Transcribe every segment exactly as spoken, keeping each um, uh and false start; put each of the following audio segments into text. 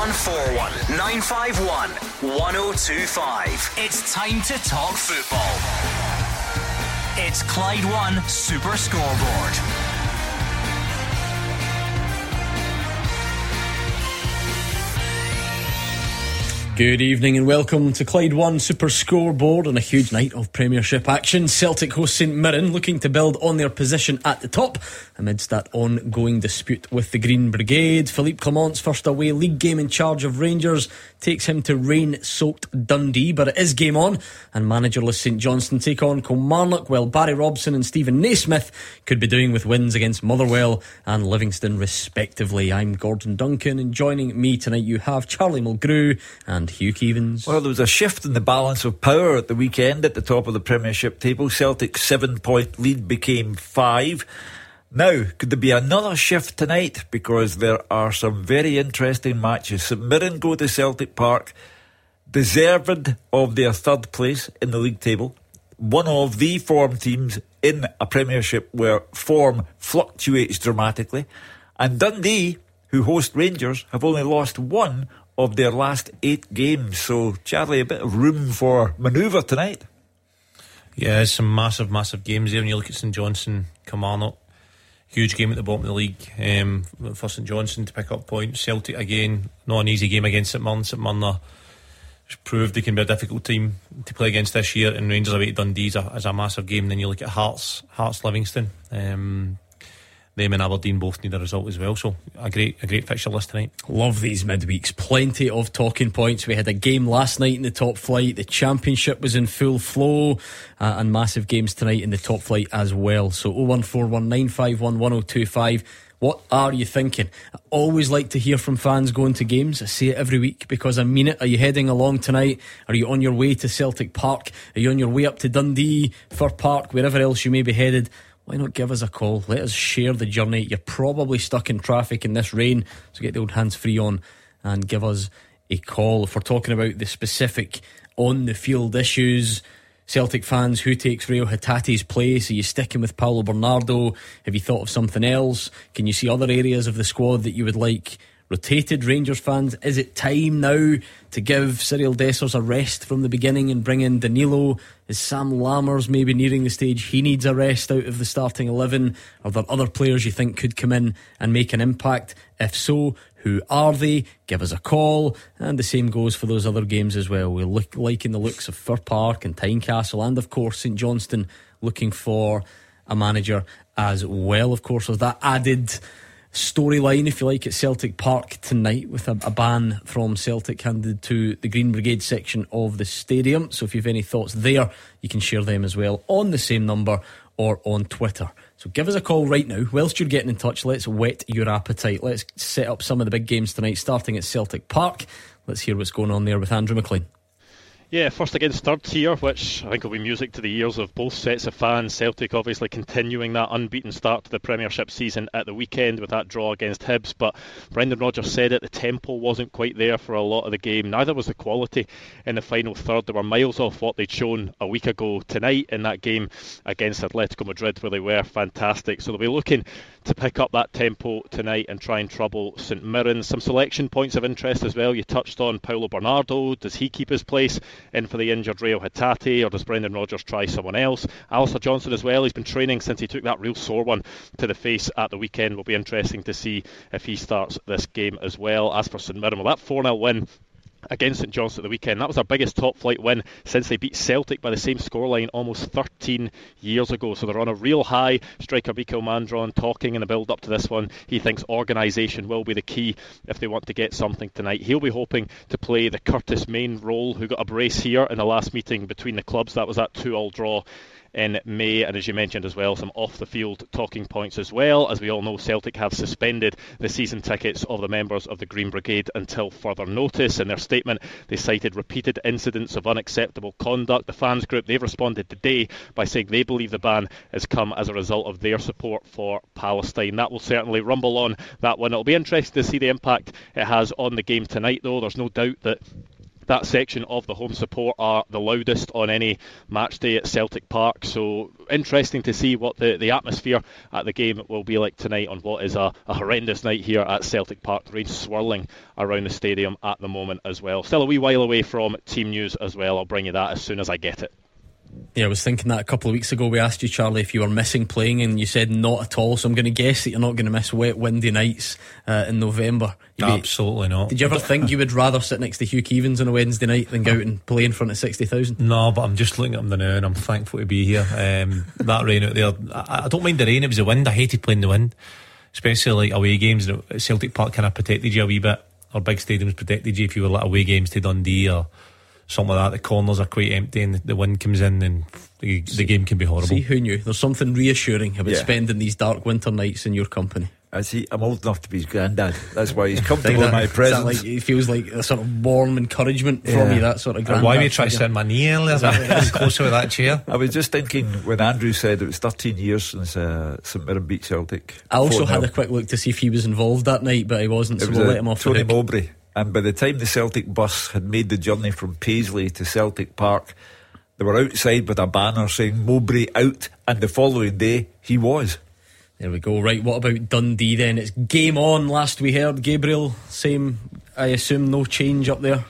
one four one, nine five one, one oh two five. It's time to talk football. It's Clyde One Super Scoreboard. Good evening and welcome to Clyde One Super Scoreboard on a huge night of Premiership action. Celtic host St Mirren looking to build on their position at the top amidst that ongoing dispute with the Green Brigade. Philippe Clement's first away league game in charge of Rangers takes him to rain-soaked Dundee, but it is game on and managerless St Johnstone take on Kilmarnock, while Barry Robson and Stephen Naismith could be doing with wins against Motherwell and Livingston respectively. I'm Gordon Duncan, and joining me tonight you have Charlie Mulgrew and Hugh Keevins. Well, there was a shift in the balance of power at the weekend at the top of the Premiership table. Celtic's seven point lead became five. Now, could there be another shift tonight? Because there are some very interesting matches. St Mirren go to Celtic Park, deserved of their third place in the league table. One of the form teams in a Premiership where form fluctuates dramatically. And Dundee, who host Rangers, have only lost one of their last eight games. So, Charlie, a bit of room for manoeuvre tonight. Yeah, it's some massive, massive games there. When you look at St Johnstone, Kilmarnock, huge game at the bottom of the league um, for St Johnstone to pick up points. Celtic again, not an easy game against St Mirren. St Mirren has proved they can be a difficult team to play against this year, and Rangers away to Dundee is a, is a massive game. Then you look at Hearts, Hearts Livingston. Um, them and Aberdeen both need a result as well, so a great a great fixture list tonight. Love these midweeks, plenty of talking points. We had a game last night in the top flight, the Championship was in full flow, uh, and massive games tonight in the top flight as well. So oh one four one, nine five one, one oh two five. What are you thinking? I always like to hear from fans going to games. I say it every week because I mean it. Are you heading along tonight? Are you on your way to Celtic Park? Are you on your way up to Dundee, Fir Park, wherever else you may be headed? Why not give us a call? Let us share the journey. You're probably stuck in traffic in this rain, so get the old hands free on and give us a call. If we're talking about the specific on the field issues, Celtic fans, who takes Rio Hatate's place? Are you sticking with Paulo Bernardo? Have you thought of something else? Can you see other areas of the squad that you would like rotated? Rangers fans, is it time now to give Cyril Dessers a rest from the beginning and bring in Danilo? Is Sam Lammers maybe nearing the stage he needs a rest out of the starting eleven? Are there other players you think could come in and make an impact? If so, who are they? Give us a call. And the same goes for those other games as well. We're look, liking the looks of Fir Park and Tynecastle, and of course St Johnstone looking for a manager as well. Of course, there's that added storyline, if you like, at Celtic Park tonight with a, a ban from Celtic handed to the Green Brigade section of the stadium. So if you have any thoughts there, you can share them as well on the same number or on Twitter. So give us a call right now. Whilst you're getting in touch, let's whet your appetite. Let's set up some of the big games tonight, starting at Celtic Park. Let's hear what's going on there with Andrew McLean. Yeah, first against third here, which I think will be music to the ears of both sets of fans. Celtic obviously continuing that unbeaten start to the Premiership season at the weekend with that draw against Hibs, but Brendan Rodgers said it, the tempo wasn't quite there for a lot of the game. Neither was the quality in the final third. They were miles off what they'd shown a week ago tonight in that game against Atletico Madrid, where they were fantastic. So they'll be looking to pick up that tempo tonight and try and trouble St Mirren. Some selection points of interest as well. You touched on Paulo Bernardo. Does he keep his place in for the injured Rio Hatate, or does Brendan Rodgers try someone else? Alistair Johnson as well, he's been training since he took that real sore one to the face at the weekend. Will be interesting to see if he starts this game as well. As for St Mirren, well, that four nil win against St Johnstone at the weekend, that was our biggest top flight win since they beat Celtic by the same scoreline almost thirteen years ago. So they're on a real high. Striker Mikael Mandron talking in the build up to this one, he thinks organisation will be the key if they want to get something tonight. He'll be hoping to play the Curtis Main role, who got a brace here in the last meeting between the clubs. That was that two all draw in May, and as you mentioned as well, some off the field talking points as well. As we all know, Celtic have suspended the season tickets of the members of the Green Brigade until further notice. In their statement, they cited repeated incidents of unacceptable conduct. The fans group, they've responded today by saying they believe the ban has come as a result of their support for Palestine. That will certainly rumble on that one. It'll be interesting to see the impact it has on the game tonight, though. There's no doubt that that section of the home support are the loudest on any match day at Celtic Park. So interesting to see what the, the atmosphere at the game will be like tonight on what is a, a horrendous night here at Celtic Park. The rain swirling around the stadium at the moment as well. Still a wee while away from team news as well. I'll bring you that as soon as I get it. Yeah, I was thinking that a couple of weeks ago. We asked you, Charlie, if you were missing playing, and you said not at all. So I'm going to guess that you're not going to miss wet, windy nights uh, in November. You'd Absolutely be, not. Did you ever think you would rather sit next to Hugh Keevins on a Wednesday night than go out and play in front of sixty thousand? No, but I'm just looking at him now and I'm thankful to be here. Um, that rain out there, I, I don't mind the rain. It was the wind. I hated playing the wind, especially like away games. Celtic Park kind of protected you a wee bit. Our big stadiums protected you if you were like away games to Dundee or something like that. The corners are quite empty and the wind comes in and the, the game can be horrible. See, who knew? There's something reassuring about yeah. spending these dark winter nights in your company. I see. I'm old enough to be his granddad. That's why he's comfortable in my presence. Like, it feels like a sort of warm encouragement yeah. from you, that sort of granddad. Why were you trying to sit in my knee earlier? That closer with that chair. I was just thinking when Andrew said it was thirteen years since uh, St Mirren beat Celtic. I also four nil. had a quick look to see if he was involved that night, but he wasn't, so was we'll a, let him off Tony the hook. Mowbray. And by the time the Celtic bus had made the journey from Paisley to Celtic Park, they were outside with a banner saying Mowbray out, and the following day he was. There we go. Right, what about Dundee then? It's game on. Last we heard, Gabriel, same, I assume, no change up there.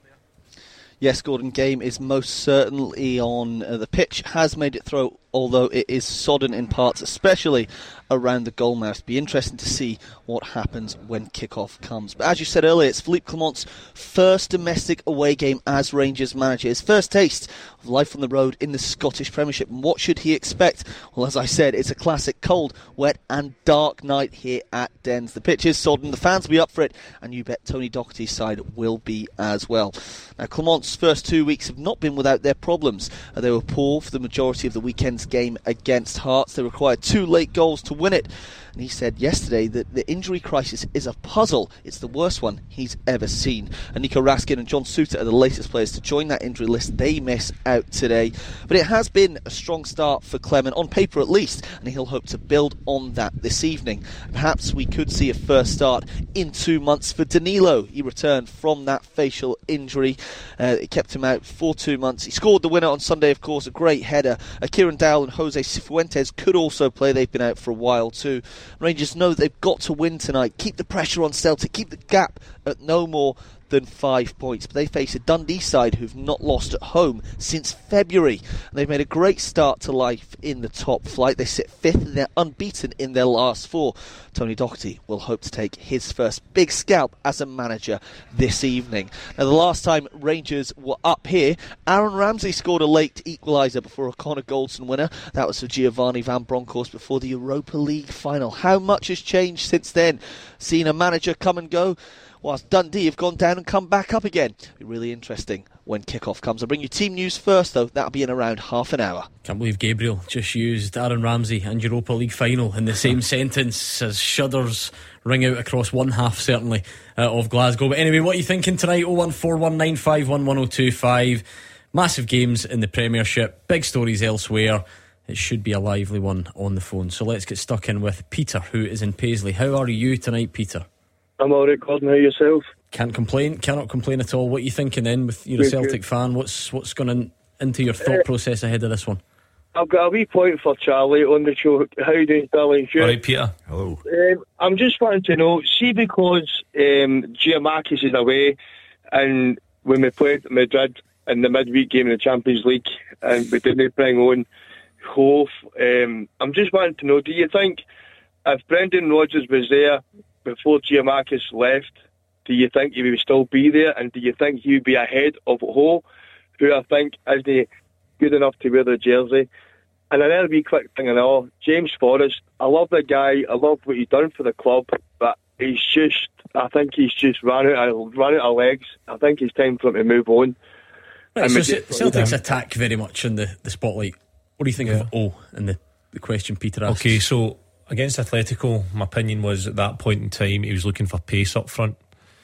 Yes, Gordon, game is most certainly on. Uh, the pitch has made it through, although it is sodden in parts, especially around the goalmouth. Be interesting to see what happens when kick-off comes. But as you said earlier, it's Philippe Clement's first domestic away game as Rangers manager. His first taste of life on the road in the Scottish Premiership. And what should he expect? Well, as I said, it's a classic cold, wet and dark night here at Dens. The pitch is sodden, the fans will be up for it, and you bet Tony Docherty's side will be as well. Now, Clement's first two weeks have not been without their problems. Uh, they were poor for the majority of the weekend's game against Hearts. They required two late goals to win it. And he said yesterday that the injury crisis is a puzzle. It's the worst one he's ever seen. And Nico Raskin and John Souttar are the latest players to join that injury list. They miss out today. But it has been a strong start for Clement, on paper at least, and he'll hope to build on that this evening. Perhaps we could see a first start in two months for Danilo. He returned from that facial injury. Uh, it kept him out for two months. He scored the winner on Sunday, of course, a great header. Uh, Kieran Dowell and Jose Cifuentes could also play. They've been out for a while too. Rangers know they've got to win tonight. Keep the pressure on Celtic. Keep the gap at no more than five points. But they face a Dundee side who've not lost at home since February. And they've made a great start to life in the top flight. They sit fifth and they're unbeaten in their last four. Tony Docherty will hope to take his first big scalp as a manager this evening. Now, the last time Rangers were up here, Aaron Ramsey scored a late equaliser before a Connor Goldson winner. That was for Giovanni Van Bronckhorst before the Europa League final. How much has changed since then? Seen a manager come and go, whilst Dundee have gone down and come back up again. It'll be really interesting when kick-off comes. I'll bring you team news first, though. That'll be in around half an hour. Can't believe Gabriel just used Aaron Ramsey and Europa League final in the same sentence, as shudders ring out across one half, certainly, uh, of Glasgow. But anyway, what are you thinking tonight? oh one four one nine five one one oh two five. Massive games in the Premiership, big stories elsewhere. It should be a lively one on the phone. So let's get stuck in with Peter, who is in Paisley. How are you tonight, Peter? I'm alright, Gordon. How yourself? Can't complain, cannot complain at all. What are you thinking then? With you're a Celtic fan, what's what's going in, into your thought uh, process ahead of this one? I've got a wee point for Charlie on the show. How do you darling? All right, Peter. Hello. Um, I'm just wanting to know, see, because um, Giamakis is away, and when we played Madrid in the midweek game in the Champions League, and we didn't bring on Hof, um, I'm just wanting to know, do you think if Brendan Rodgers was there before Giamakis left, do you think he would still be there, and do you think he would be ahead of Ho, who I think isn't good enough to wear the jersey? And another wee quick thing and all, James Forrest, I love the guy, I love what he's done for the club, but he's just, I think he's just run out of, run out of legs. I think it's time for him to move on. Right, so C- Celtic's attack very much in the, the spotlight. What do you think yeah. of O and the, the question Peter asked? Okay, so against Atletico, my opinion was at that point in time he was looking for pace up front.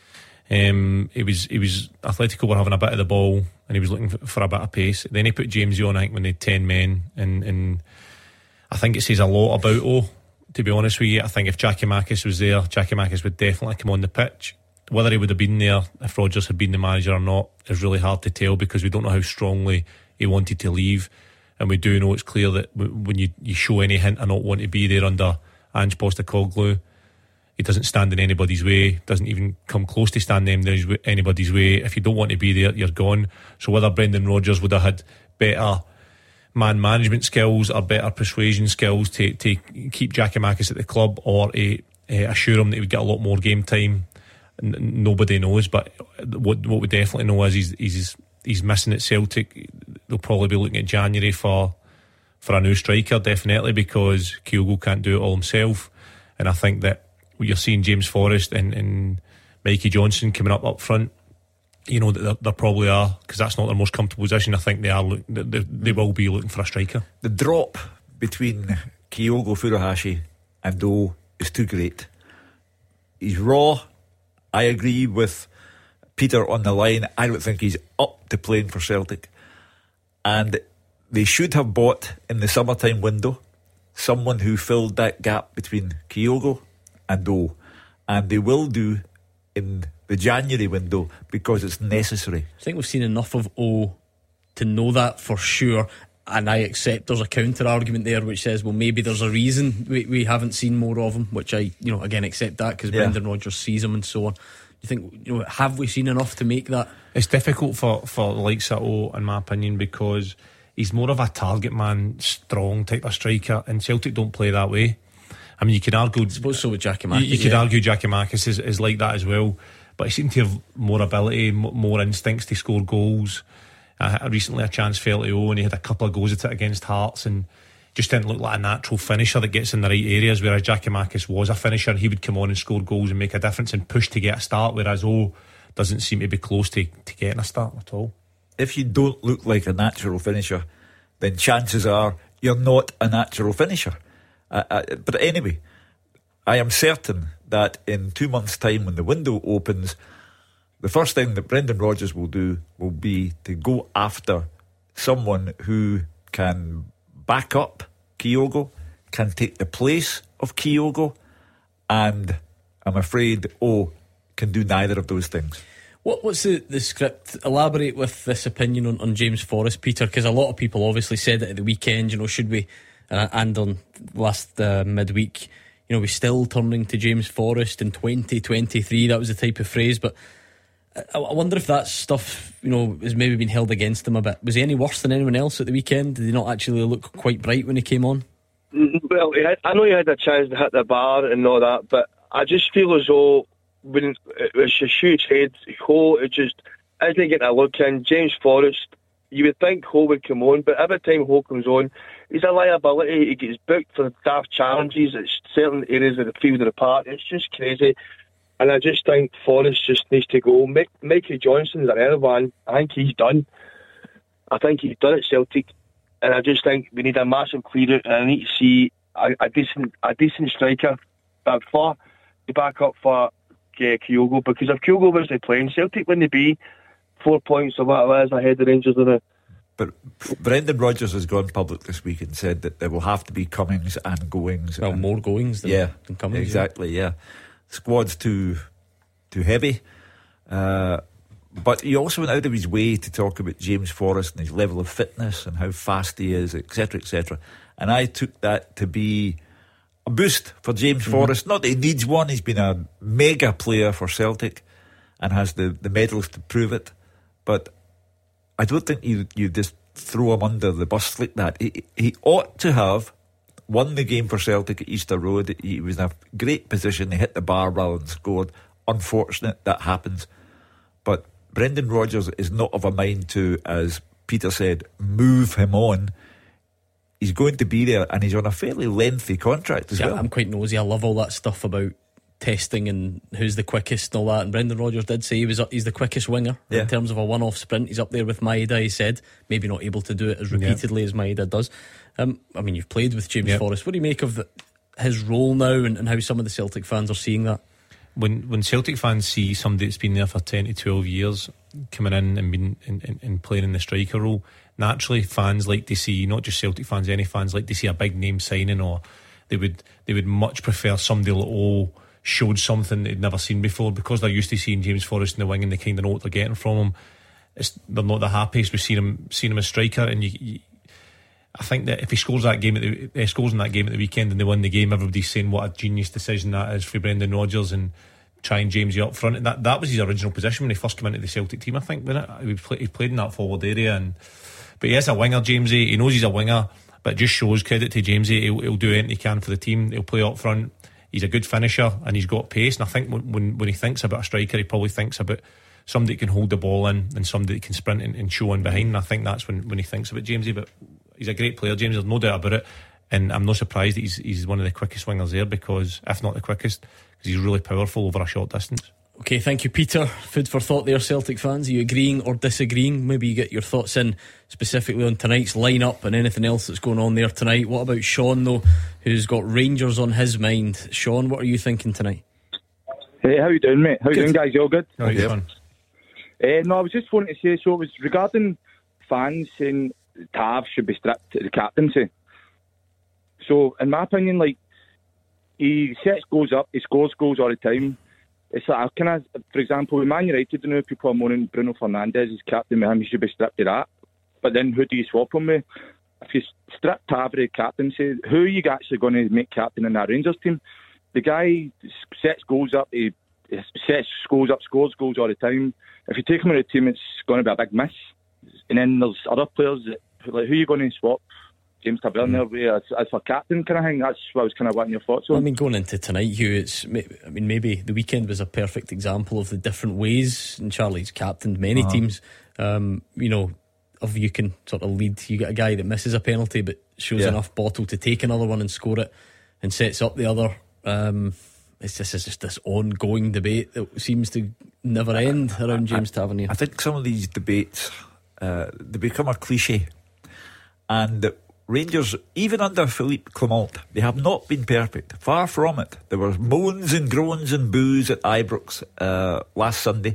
Um, it was, it was Atletico were having a bit of the ball and he was looking for, for a bit of pace. Then he put James on, I think, when they had ten men, and, and I think it says a lot about O, to be honest with you. I think if Giacomakis was there, Giacomakis would definitely come on the pitch. whether he would have been there if Rodgers had been the manager or not is really hard to tell, because we don't know how strongly he wanted to leave, and we do know it's clear that when you, you show any hint of not wanting to be there under Ange Postecoglou, he doesn't stand in anybody's way, doesn't even come close to standing in anybody's way. If you don't want to be there, you're gone. So whether Brendan Rodgers would have had better man management skills or better persuasion skills to, to keep Giakoumakis at the club, or to uh, assure him that he would get a lot more game time, n- nobody knows. But what what we definitely know is he's, he's, he's missing at Celtic. They'll probably be looking at January for for a new striker, definitely, because Kyogo can't do it all himself. And I think that you're seeing James Forrest and, and Mikey Johnson coming up up front, you know, that they probably are, because that's not their most comfortable position. I think they are look, they, they will be looking for a striker. The drop between Kyogo Furuhashi and Doe is too great. He's raw. I agree with Peter on the line. I don't think he's up to playing for Celtic, and they should have bought in the summertime window someone who filled that gap between Kyogo and Doe, and they will do in the January window because it's necessary. I think we've seen enough of O to know that for sure, and I accept there's a counter argument there which says, well, maybe there's a reason we, we haven't seen more of him, which I, you know, again accept that because yeah. Brendan Rodgers sees him and so on. Do you think, you know, have we seen enough to make that? It's difficult for for the likes of O, in my opinion, because he's more of a target man, strong type of striker, and Celtic don't play that way. I mean, you could argue, I suppose so with Giakoumakis. You, you could yeah. argue Giakoumakis is, is like that as well, but he seemed to have more ability, more instincts to score goals. I, I recently a chance fell to O, and he had a couple of goals at it against Hearts, and just didn't look like a natural finisher that gets in the right areas. Whereas Giakoumakis was a finisher, he would come on and score goals and make a difference and push to get a start. Whereas O doesn't seem to be close to, to getting a start at all. If you don't look like a natural finisher, then chances are you're not a natural finisher. Uh, uh, but anyway, I am certain that in two months' time, when the window opens, the first thing that Brendan Rodgers will do will be to go after someone who can back up Kyogo, can take the place of Kyogo, and I'm afraid O can do neither of those things. What, what's the, the script? Elaborate with this opinion on, on James Forrest, Peter, because a lot of people obviously said it at the weekend, you know, should we, uh, and on last uh, midweek, you know, we're still turning to James Forrest in twenty twenty-three. That was the type of phrase, but I, I wonder if that stuff, you know, has maybe been held against him a bit. Was he any worse than anyone else at the weekend? Did he not actually look quite bright when he came on? Well, he had, I know he had a chance to hit the bar and all that, but I just feel as though when it was a huge head, Ho, it just isn't getting a look in. James Forrest, you would think Ho would come on, but every time Ho comes on, he's a liability. He gets booked for daft challenges at certain areas of the field of the park. It's just crazy. And I just think Forrest just needs to go. Mike, Mikey Johnson's an early one. I think he's done. I think he's done at Celtic. And I just think we need a massive clear out, and I need to see a, a decent a decent striker uh, for to back up for uh, Kyogo, because if Kyogo was playing, Celtic wouldn't be four points or what it is ahead of Rangers in it. But Brendan Rodgers has gone public this week and said that there will have to be comings and goings. Well, and, more goings than, yeah, than comings. Exactly, yeah. yeah. Squad's too too heavy. Uh, but he also went out of his way to talk about James Forrest and his level of fitness and how fast he is, et cetera, et cetera. And I took that to be a boost for James mm-hmm. Forrest. Not that he needs one. He's been a mega player for Celtic and has the, the medals to prove it. But I don't think you you just throw him under the bus like that. He, he ought to have won the game for Celtic at Easter Road. He was in a great position. He hit the bar rather than scored. Unfortunate that happens. But Brendan Rodgers is not of a mind to, as Peter said, move him on. He's going to be there, and he's on a fairly lengthy contract as yeah, well. I'm quite nosy. I love all that stuff about testing and who's the quickest and all that. And Brendan Rodgers did say he was he's the quickest winger yeah. in terms of a one-off sprint. He's up there with Maeda. He said maybe not able to do it as repeatedly yeah. as Maeda does. Um, I mean, you've played with James yeah. Forrest. What do you make of the, his role now, and, and how some of the Celtic fans are seeing that? When when Celtic fans see somebody that's been there for ten to twelve years coming in and being in, in, in playing in the striker role, naturally fans like to see, not just Celtic fans, any fans like to see a big name signing, or they would they would much prefer somebody like, oh, showed something they'd never seen before, because they're used to seeing James Forrest in the wing and they kind of know what they're getting from him. It's, they're not the happiest with seeing him, seeing him as striker, and you, you, I think that if he scores that game at the, uh, scores in that game at the weekend and they win the game, everybody's saying what a genius decision that is for Brendan Rodgers, and trying Jamesy up front. And that, that was his original position when he first came into the Celtic team, I think, wasn't it? He, play, he played in that forward area, and but he is a winger, Jamesy. He knows he's a winger, but it just shows, credit to Jamesy, he'll, he'll do anything he can for the team. He'll play up front. He's a good finisher and he's got pace, and I think when, when, when he thinks about a striker, he probably thinks about somebody that can hold the ball in and somebody that can sprint and, and show in behind. And I think that's when, when he thinks about Jamesy. But he's a great player, James, there's no doubt about it, and I'm not surprised that he's, he's one of the quickest wingers there, because if not the quickest, because he's really powerful over a short distance. Okay, thank you, Peter. Food for thought there, Celtic fans. Are you agreeing or disagreeing? Maybe you get your thoughts in specifically on tonight's lineup and anything else that's going on there tonight. What about Sean, though, who's got Rangers on his mind? Sean, what are you thinking tonight? Hey, how you doing, mate? How good. you doing, guys? You all good? How are you doing? Uh, no, I was just wanting to say, so it was regarding fans saying Tav should be stripped to the captaincy. So, in my opinion, like, he sets goals up, he scores goals all the time. It's like, can I, for example, with Man United, you know, people are moaning Bruno Fernandes is captain with him, he should be stripped to that. But then who do you swap him with? If you strip Tav of the captaincy, who are you actually going to make captain in that Rangers team? The guy sets goals up, he sets goals up, scores goals all the time. If you take him in the team, it's going to be a big miss. And then there's other players that, like, who are you going to swap James Tavernier mm. as, as for captain kind of thing? That's what I was kind of wanting your thoughts on. I mean, going into tonight, Hugh, it's, I mean, maybe the weekend was a perfect example of the different ways, and Charlie's captained many uh-huh. teams. Um, you know, if you can sort of lead, you get a guy that misses a penalty but shows yeah. enough bottle to take another one and score it and sets up the other. Um, it's just, it's just this ongoing debate that seems to never end around James I, Tavernier. I think some of these debates uh, they become a cliche, and Rangers, even under Philippe Clement, they have not been perfect. Far from it. There were moans and groans and boos at Ibrox uh, last Sunday,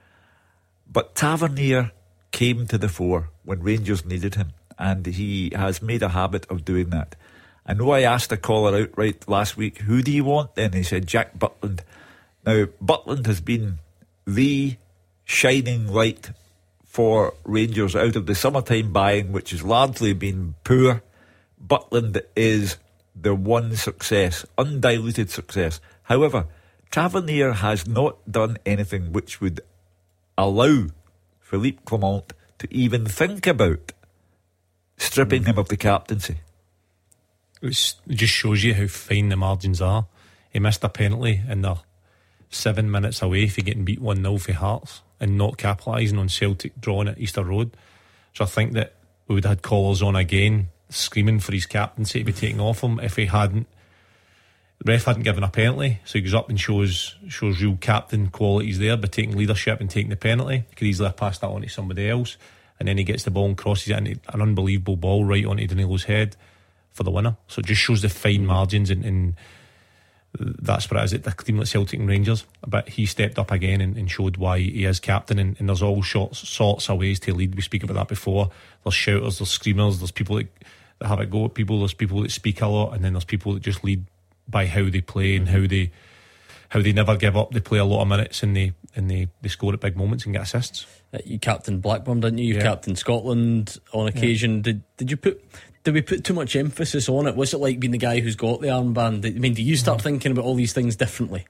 but Tavernier came to the fore when Rangers needed him, and he has made a habit of doing that. I know I asked a caller outright last week, who do you want then? He said Jack Butland. Now, Butland has been the shining light for Rangers out of the summertime buying, which has largely been poor. Butland is the one success, undiluted success. However, Tavernier has not done anything which would allow Philippe Clement to even think about stripping mm. him of the captaincy. It's, it just shows you how fine the margins are. He missed a penalty and they're seven minutes away from getting beat one nil for Hearts and not capitalising on Celtic drawing at Easter Road. So I think that we would have had callers on again screaming for his captaincy to be taken off him if he hadn't. The ref hadn't given a penalty, so he goes up and shows shows real captain qualities there by taking leadership and taking the penalty. He could easily have passed that on to somebody else, and then he gets the ball and crosses it into an unbelievable ball right onto Danilo's head for the winner. So it just shows the fine margins, and, and that's what it is at the team like Celtic and Rangers. But he stepped up again and, and showed why he is captain, and, and there's all sorts, sorts of ways to lead. We speak about that before. There's shouters, there's screamers, there's people that, that have a go at people, there's people that speak a lot, and then there's people that just lead by how they play and how they how they never give up. They play a lot of minutes and they and they, they score at big moments and get assists. Uh, you captained Blackburn, didn't you? You yeah. captained Scotland on occasion. Yeah. Did did you put did we put too much emphasis on it? What's it like being the guy who's got the armband? I mean, do you start mm. thinking about all these things differently?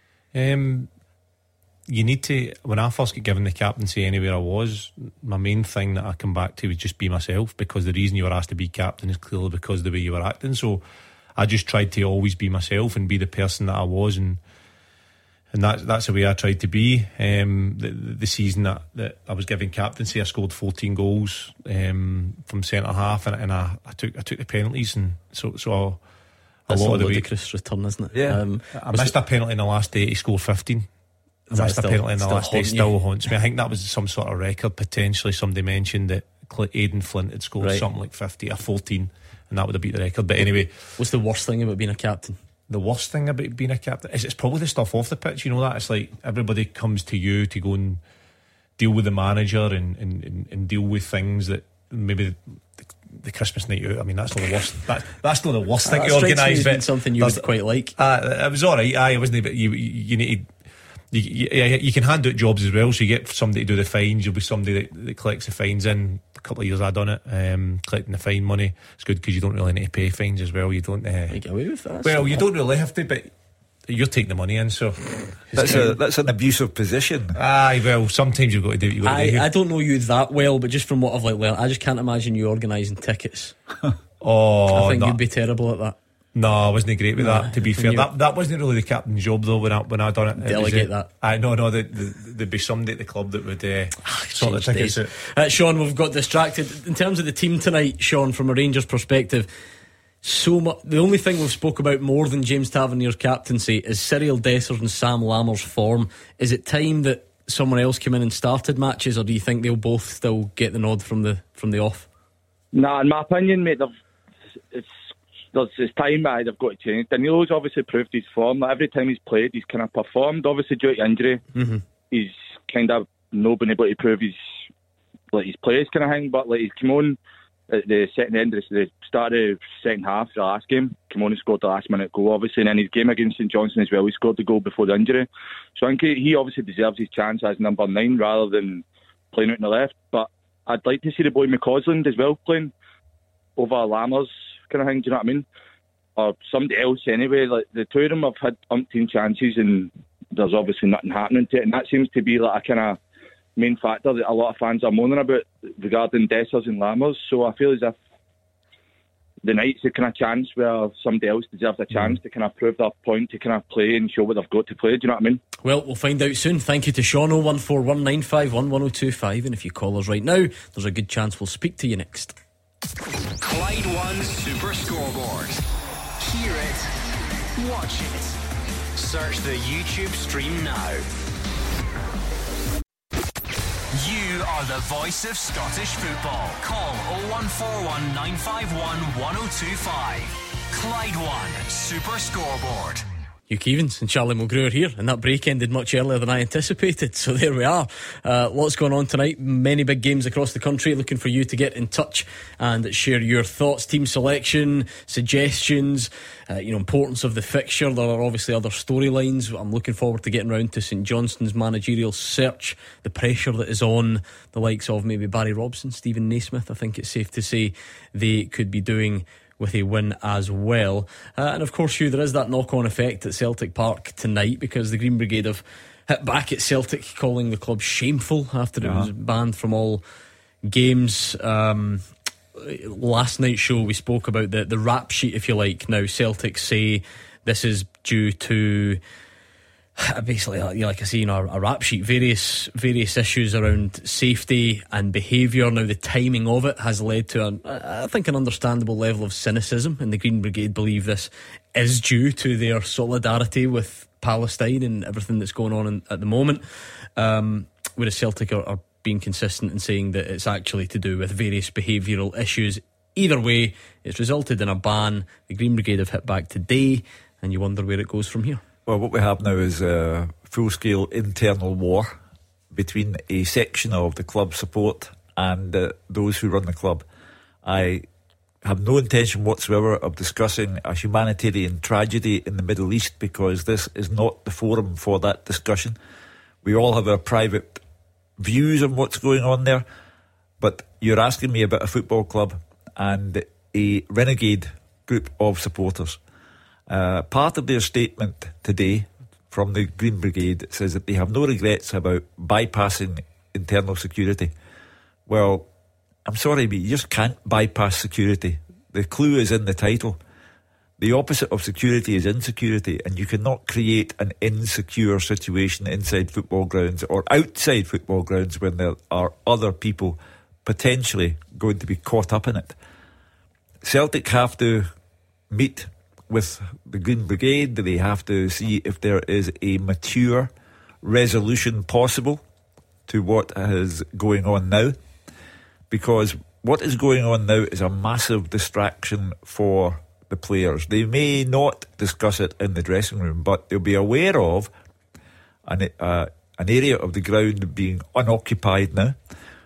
Um, you need to. When I first got given the captaincy anywhere I was, my main thing that I come back to was just be myself, because the reason you were asked to be captain is clearly because of the way you were acting. So I just tried to always be myself and be the person that I was, and and that's that's the way I tried to be. Um, the, the season that, that I was given captaincy, I scored fourteen goals um, from centre half, and, and I, I took I took the penalties, and so so a that's lot a of the ludicrous way, return, isn't it? Yeah, um, I missed it, a penalty in the last day. He scored fifteen. I missed still, a penalty in the last day. Still haunts me. I think that was some sort of record. Potentially, somebody mentioned that Aidan Flint had scored right. something like fifty or fourteen. And that would have beat the record. But anyway, what's the worst thing about being a captain? The worst thing about being a captain is it's probably the stuff off the pitch. You know that it's like everybody comes to you to go and deal with the manager and, and, and, and deal with things that maybe the, the Christmas night out. I mean, that's not the worst. That, that's not the worst thing uh, to organise. But something you would quite like. Uh, it was all right. Aye, it wasn't. But you, you need to. You, you, you can hand out jobs as well, so you get somebody to do the fines. You'll be somebody that, that collects the fines in. A couple of years I've done it, um, collecting the fine money. It's good because you don't really need to pay fines as well. You don't uh, get away with that. Well, you don't really have to, but you're taking the money in, so that's a that's an abusive position. Aye, well, sometimes you've got to do what you've got I, to do. I don't know you that well, but just from what I've like learned, I just can't imagine you organising tickets. Oh, I think no. you'd be terrible at that. No, I wasn't great with no, that. To be fair, that that wasn't really the captain's job though. When I when I done it, delegate it that. I no no. The, the, there'd be somebody at the club that would uh, sort the tickets out. Uh, Sean, we've got distracted in terms of the team tonight. Sean, from a Rangers perspective, so much. The only thing we've spoke about more than James Tavernier's captaincy is Cyril Dessers and Sam Lammer's form. Is it time that someone else came in and started matches, or do you think they'll both still get the nod from the from the off? Nah, in my opinion, mate, it's there's it's time that they've got to change. Danilo's obviously proved his form. Like, every time he's played, he's kind of performed. Obviously, due to injury, mm-hmm. he's kind of not been able to prove his like his plays kind of thing. But like he's come on at the second end, of the start of the second half, the last game, came on and scored the last minute goal. Obviously, and in his game against St Johnstone as well, he scored the goal before the injury. So I think he, he obviously deserves his chance as number nine rather than playing out on the left. But I'd like to see the boy McCausland as well playing over Lammers kind of thing, do you know what I mean? Or somebody else anyway. Like the two of them have had umpteen chances and there's obviously nothing happening to it, and that seems to be like a kind of main factor that a lot of fans are moaning about regarding Dessers and Lammers. So I feel as if the night's a kind of chance where somebody else deserves a chance mm. to kind of prove their point, to kind of play and show what they've got to play, do you know what I mean? Well, we'll find out soon. Thank you to Sean. oh one four one nine five one one oh two five, and if you call us right now, there's a good chance we'll speak to you next. Clyde One Super Scoreboard. Hear it, watch it. Search the YouTube stream now. You are the voice of Scottish football. Call oh one four one nine five one one oh two five. Clyde One Super Scoreboard. Hugh Evans and Charlie Mulgrew are here, and that break ended much earlier than I anticipated, so there we are. Uh, lots going on tonight, many big games across the country. Looking for you to get in touch and share your thoughts, team selection, suggestions, uh, you know, importance of the fixture. There are obviously other storylines. I'm looking forward to getting round to St Johnstone's managerial search, the pressure that is on the likes of maybe Barry Robson, Stephen Naismith. I think it's safe to say they could be doing with a win as well. Uh, and of course, Hugh, there is that knock-on effect at Celtic Park tonight, because the Green Brigade have hit back at Celtic, calling the club shameful after yeah. it was banned from all games. Um, last night's show we spoke about the, the rap sheet, if you like. Now Celtic say this is due to basically, like I say, you know, a rap sheet, various various issues around safety and behaviour. Now the timing of it has led to an, I think an understandable level of cynicism, and the Green Brigade believe this is due to their solidarity with Palestine and everything that's going on in, at the moment, um, whereas Celtic are, are being consistent in saying that it's actually to do with various behavioural issues. Either way, it's resulted in a ban. The Green Brigade have hit back today, and you wonder where it goes from here. Well, what we have now is a full-scale internal war between a section of the club support and uh, those who run the club. I have no intention whatsoever of discussing a humanitarian tragedy in the Middle East, because this is not the forum for that discussion. We all have our private views on what's going on there, but you're asking me about a football club and a renegade group of supporters. Uh, part of their statement today from the Green Brigade says that they have no regrets about bypassing internal security. Well, I'm sorry, but you just can't bypass security. The clue is in the title. The opposite of security is insecurity, and you cannot create an insecure situation inside football grounds or outside football grounds when there are other people potentially going to be caught up in it. Celtic have to meet with the Green Brigade. They have to see if there is a mature resolution possible to what is going on now, because what is going on now is a massive distraction for the players. They may not discuss it in the dressing room, but they'll be aware of an, uh, an area of the ground being unoccupied now.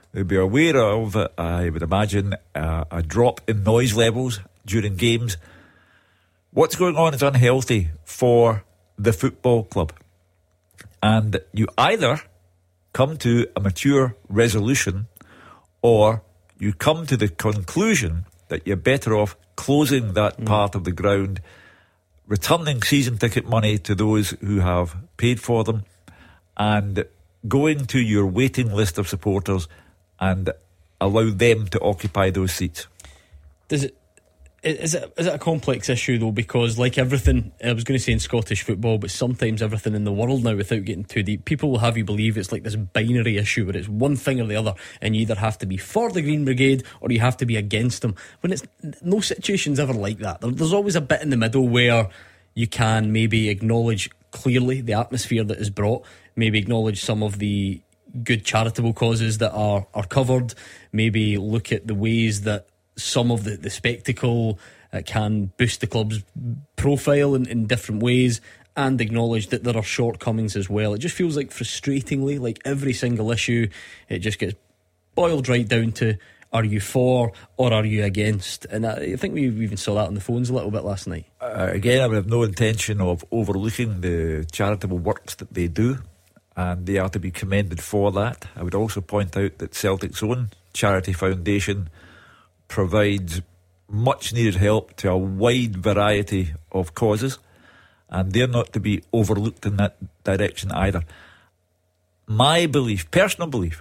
They'll be aware of, uh, I would imagine, uh, a drop in noise levels during games. What's going on is unhealthy for the football club. And you either come to a mature resolution or you come to the conclusion that you're better off closing that mm. part of the ground, returning season ticket money to those who have paid for them, and going to your waiting list of supporters and allow them to occupy those seats. Does it Is it, is it a complex issue though? Because like everything, I was going to say in Scottish football, but sometimes everything in the world now, without getting too deep, people will have you believe it's like this binary issue where it's one thing or the other, and you either have to be for the Green Brigade or you have to be against them. When it's no situation's ever like that. There, there's always a bit in the middle where you can maybe acknowledge clearly the atmosphere that is brought, maybe acknowledge some of the good charitable causes that are, are covered, maybe look at the ways that some of the, the spectacle uh, can boost the club's profile in, in different ways, and acknowledge that there are shortcomings as well. It just feels like frustratingly, like every single issue, it just gets boiled right down to, are you for or are you against? And I think we even saw that on the phones a little bit last night. Uh, again, I would have no intention of overlooking the charitable works that they do, and they are to be commended for that. I would also point out that Celtic's own charity foundation provides much needed help to a wide variety of causes, and they're not to be overlooked in that direction either. My belief, personal belief,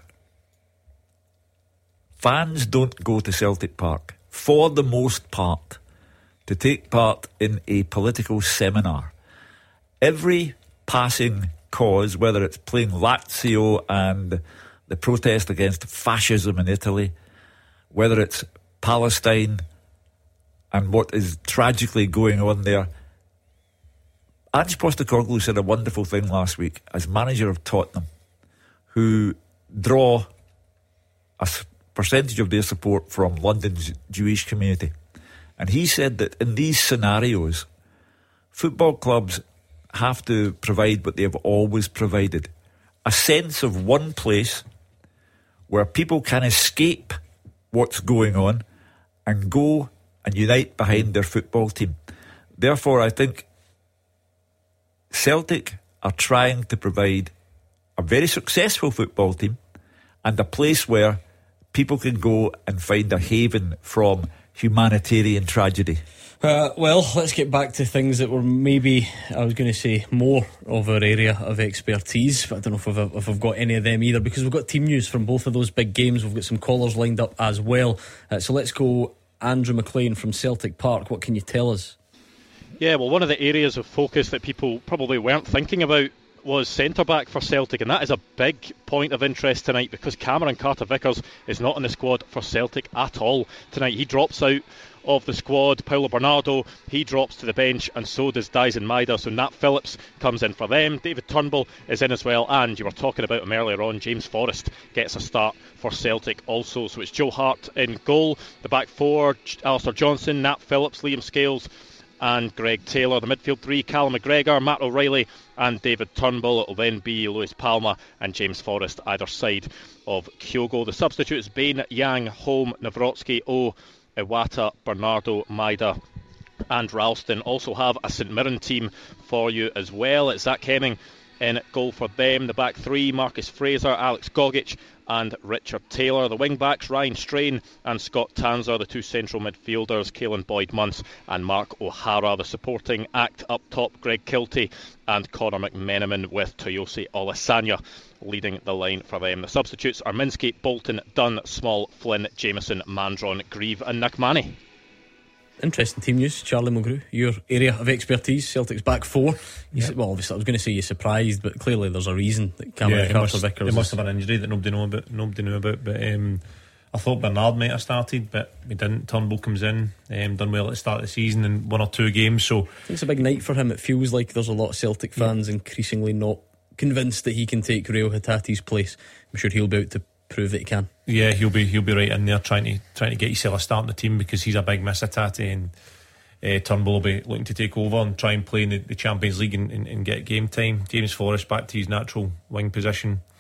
fans don't go to Celtic Park for the most part to take part in a political seminar. Every passing cause, whether it's playing Lazio and the protest against fascism in Italy, whether it's Palestine and what is tragically going on there. Ange Postecoglou said a wonderful thing last week as manager of Tottenham, who draw a percentage of their support from London's Jewish community. And he said that in these scenarios, football clubs have to provide what they have always provided, a sense of one place where people can escape what's going on and go and unite behind their football team. Therefore, I think Celtic are trying to provide a very successful football team and a place where people can go and find a haven from humanitarian tragedy. Uh, well, let's get back to things that were maybe, I was going to say, more of our area of expertise, but I don't know if we've, if we've got any of them either, because we've got team news from both of those big games. We've got some callers lined up as well. Uh, so let's go, Andrew McLean from Celtic Park. What can you tell us? Yeah, well, one of the areas of focus that people probably weren't thinking about was centre-back for Celtic, and that is a big point of interest tonight because Cameron Carter-Vickers is not in the squad for Celtic at all tonight. He drops out of the squad. Paulo Bernardo, he drops to the bench, and so does Dyson Maeda. So Nat Phillips comes in for them. David Turnbull is in as well, and you were talking about him earlier on, James Forrest gets a start for Celtic also. So it's Joe Hart in goal, the back four, Alistair Johnson, Nat Phillips, Liam Scales and Greg Taylor. The midfield three, Callum McGregor, Matt O'Reilly and David Turnbull. It will then be Lewis Palma and James Forrest either side of Kyogo. The substitutes: Bain, Yang, Holm, Nawrocki, O, Iwata, Bernardo, Maeda and Ralston. Also have a St Mirren team for you as well. It's Zach Hemming in goal for them. The back three, Marcus Fraser, Alex Gogic and Richard Taylor. The wing backs, Ryan Strain and Scott Tanzer. The two central midfielders, Caelan Boyd-Muntz and Mark O'Hara. The supporting act up top, Greg Kiltie and Conor McMenamin, with Toyosi Olasanya leading the line for them. The substitutes are Minsky, Bolton, Dunn, Small, Flynn, Jameson, Mandron, Grieve and Nakmani. Interesting team news. Charlie Mulgrew, your area of expertise. Celtic's back four. Yep. Well, obviously I was going to say you're surprised, but clearly there's a reason that Cameron yeah, Carter-Vickers. It must have been an injury that nobody knew about. Nobody knew about. But um, I thought Bernard might have started, but he didn't. Turnbull comes in, um, done well at the start of the season in one or two games. So it's a big night for him. It feels like there's a lot of Celtic fans yeah. increasingly not convinced that he can take Reo Hatate's place. I'm sure he'll be out to prove that he can. Yeah, he'll be he'll be right in there trying to trying to get himself a start in the team, because he's a big miss, Hatate, and uh, Turnbull will be looking to take over and try and play in the, the Champions League and, and, and get game time. James Forrest back to his natural wing position.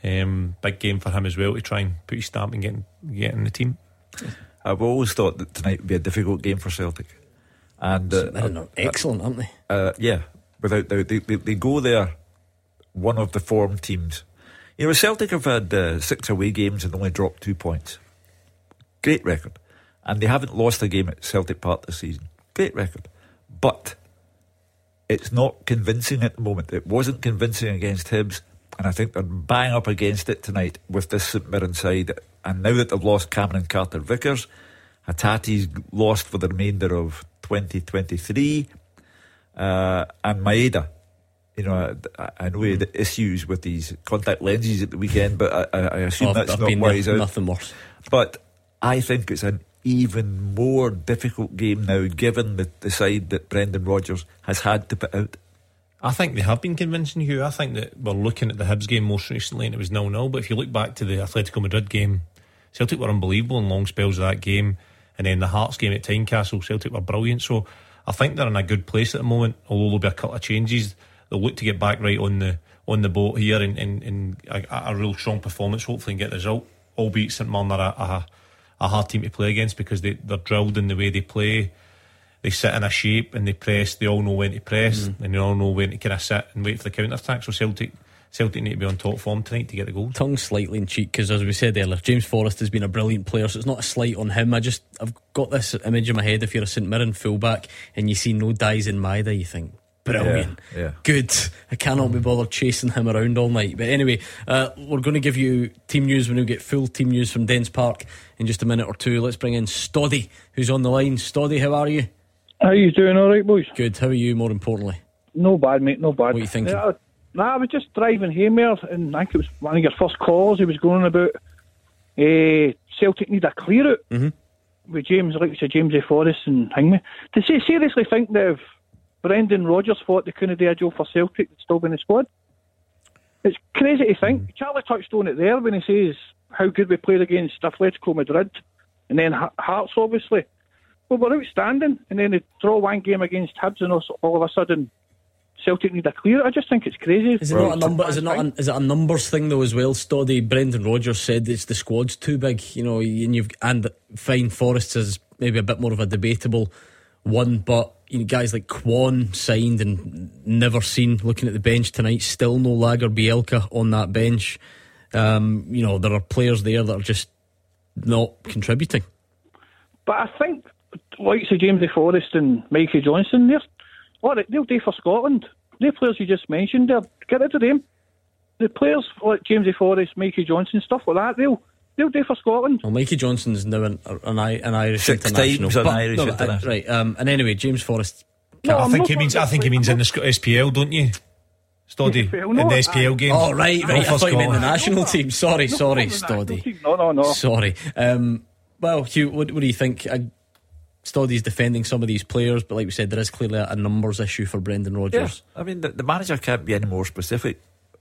Um, big game for him as well to try and put his stamp and get in, get in the team. I've always thought that tonight would be a difficult game for Celtic, and uh, uh, excellent, aren't they? Uh, yeah, without doubt, they, they they go there, one of the form teams. You know, Celtic have had uh, six away games and only dropped two points. Great record, and they haven't lost a game at Celtic Park this season. Great record, but it's not convincing at the moment. It wasn't convincing against Hibs. And I think they're bang up against it tonight with this St Mirren side. And now that they've lost Cameron Carter-Vickers, Hatate's lost for the remainder of twenty twenty-three, uh, and Maeda, you know, I, I know he had issues with these contact lenses at the weekend, but I, I assume oh, that's I've not been why there, he's out. Nothing worse. But I think it's an even more difficult game now, given the, the side that Brendan Rodgers has had to put out. I think they have been convincing you. I think that we're looking at the Hibs game most recently and it was nil nil, but if you look back to the Atletico Madrid game, Celtic were unbelievable in long spells of that game, and then the Hearts game at Tynecastle, Celtic were brilliant. So I think they're in a good place at the moment, although there'll be a couple of changes. They'll look to get back right on the on the boat here and, and, and a, a real strong performance, hopefully, and get the result, albeit St Mirren are a, a, a hard team to play against because they, they're drilled in the way they play. They sit in a shape and they press. They all know when to press, mm. and they all know when to kind of sit and wait for the counter attack. So Celtic, Celtic need to be on top form tonight to get the goal. Tongue slightly in cheek because, as we said earlier, James Forrest has been a brilliant player, so it's not a slight on him. I just I've got this image in my head. If you're a St Mirren fullback and you see no dies in Maeda, you think brilliant, yeah, yeah. good. I cannot mm. be bothered chasing him around all night. But anyway, uh, we're going to give you team news when we get full team news from Dens Park in just a minute or two. Let's bring in Stoddy, who's on the line. Stoddy, how are you? How you doing? All right, boys? Good. How are you, more importantly? No bad, mate, no bad. What are you thinking? Yeah, nah, I was just driving home there, and I think it was one of your first calls. He was going about uh, Celtic need a clear out mm-hmm. with James, like you said, James A. Forrest and Hingme. Does he seriously think that if Brendan Rodgers thought they couldn't do a job for Celtic, they'd still be in the squad? It's crazy to think. Mm. Charlie touched on it there when he says how good we played against Atletico Madrid, and then Hearts, obviously. Well, we're outstanding, and then they draw one game against Hibs, and also all of a sudden Celtic need a clear. I just think it's crazy. Is it not a number? Is it not? A, is it a numbers thing though as well? Stoddy, Brendan Rodgers said it's the squad's too big, you know, and you've and fine Forrest is maybe a bit more of a debatable one, but you know, guys like Kwon signed and never seen. Looking at the bench tonight, still no Lager Bielka on that bench. Um, you know, there are players there that are just not contributing. But I think, like say James A. Forrest and Mikey Johnson, they're all right, they'll do for Scotland. The players you just mentioned there, get rid of them. The players like James A. Forrest, Mikey Johnson, stuff like that, they'll they'll do for Scotland. Well, Mikey Johnson's now an, an, an Irish Six international. times an but, Irish no, international. Right, um, and anyway, James Forrest. No, I I'm think not he means. I think he means in the S P L, don't you, Stoddy? S P L, in no, the S P L I- games. Oh right, right. I for thought you meant the Scotland. national team. Sorry, No, sorry, no, no, Stoddy. No, no, no. Sorry. Um, well, Hugh, what, what do you think? Uh, Stoddy's defending some of these players, but like we said, there is clearly a, a numbers issue for Brendan Rodgers. Yeah, I mean, the, the manager can't be any more specific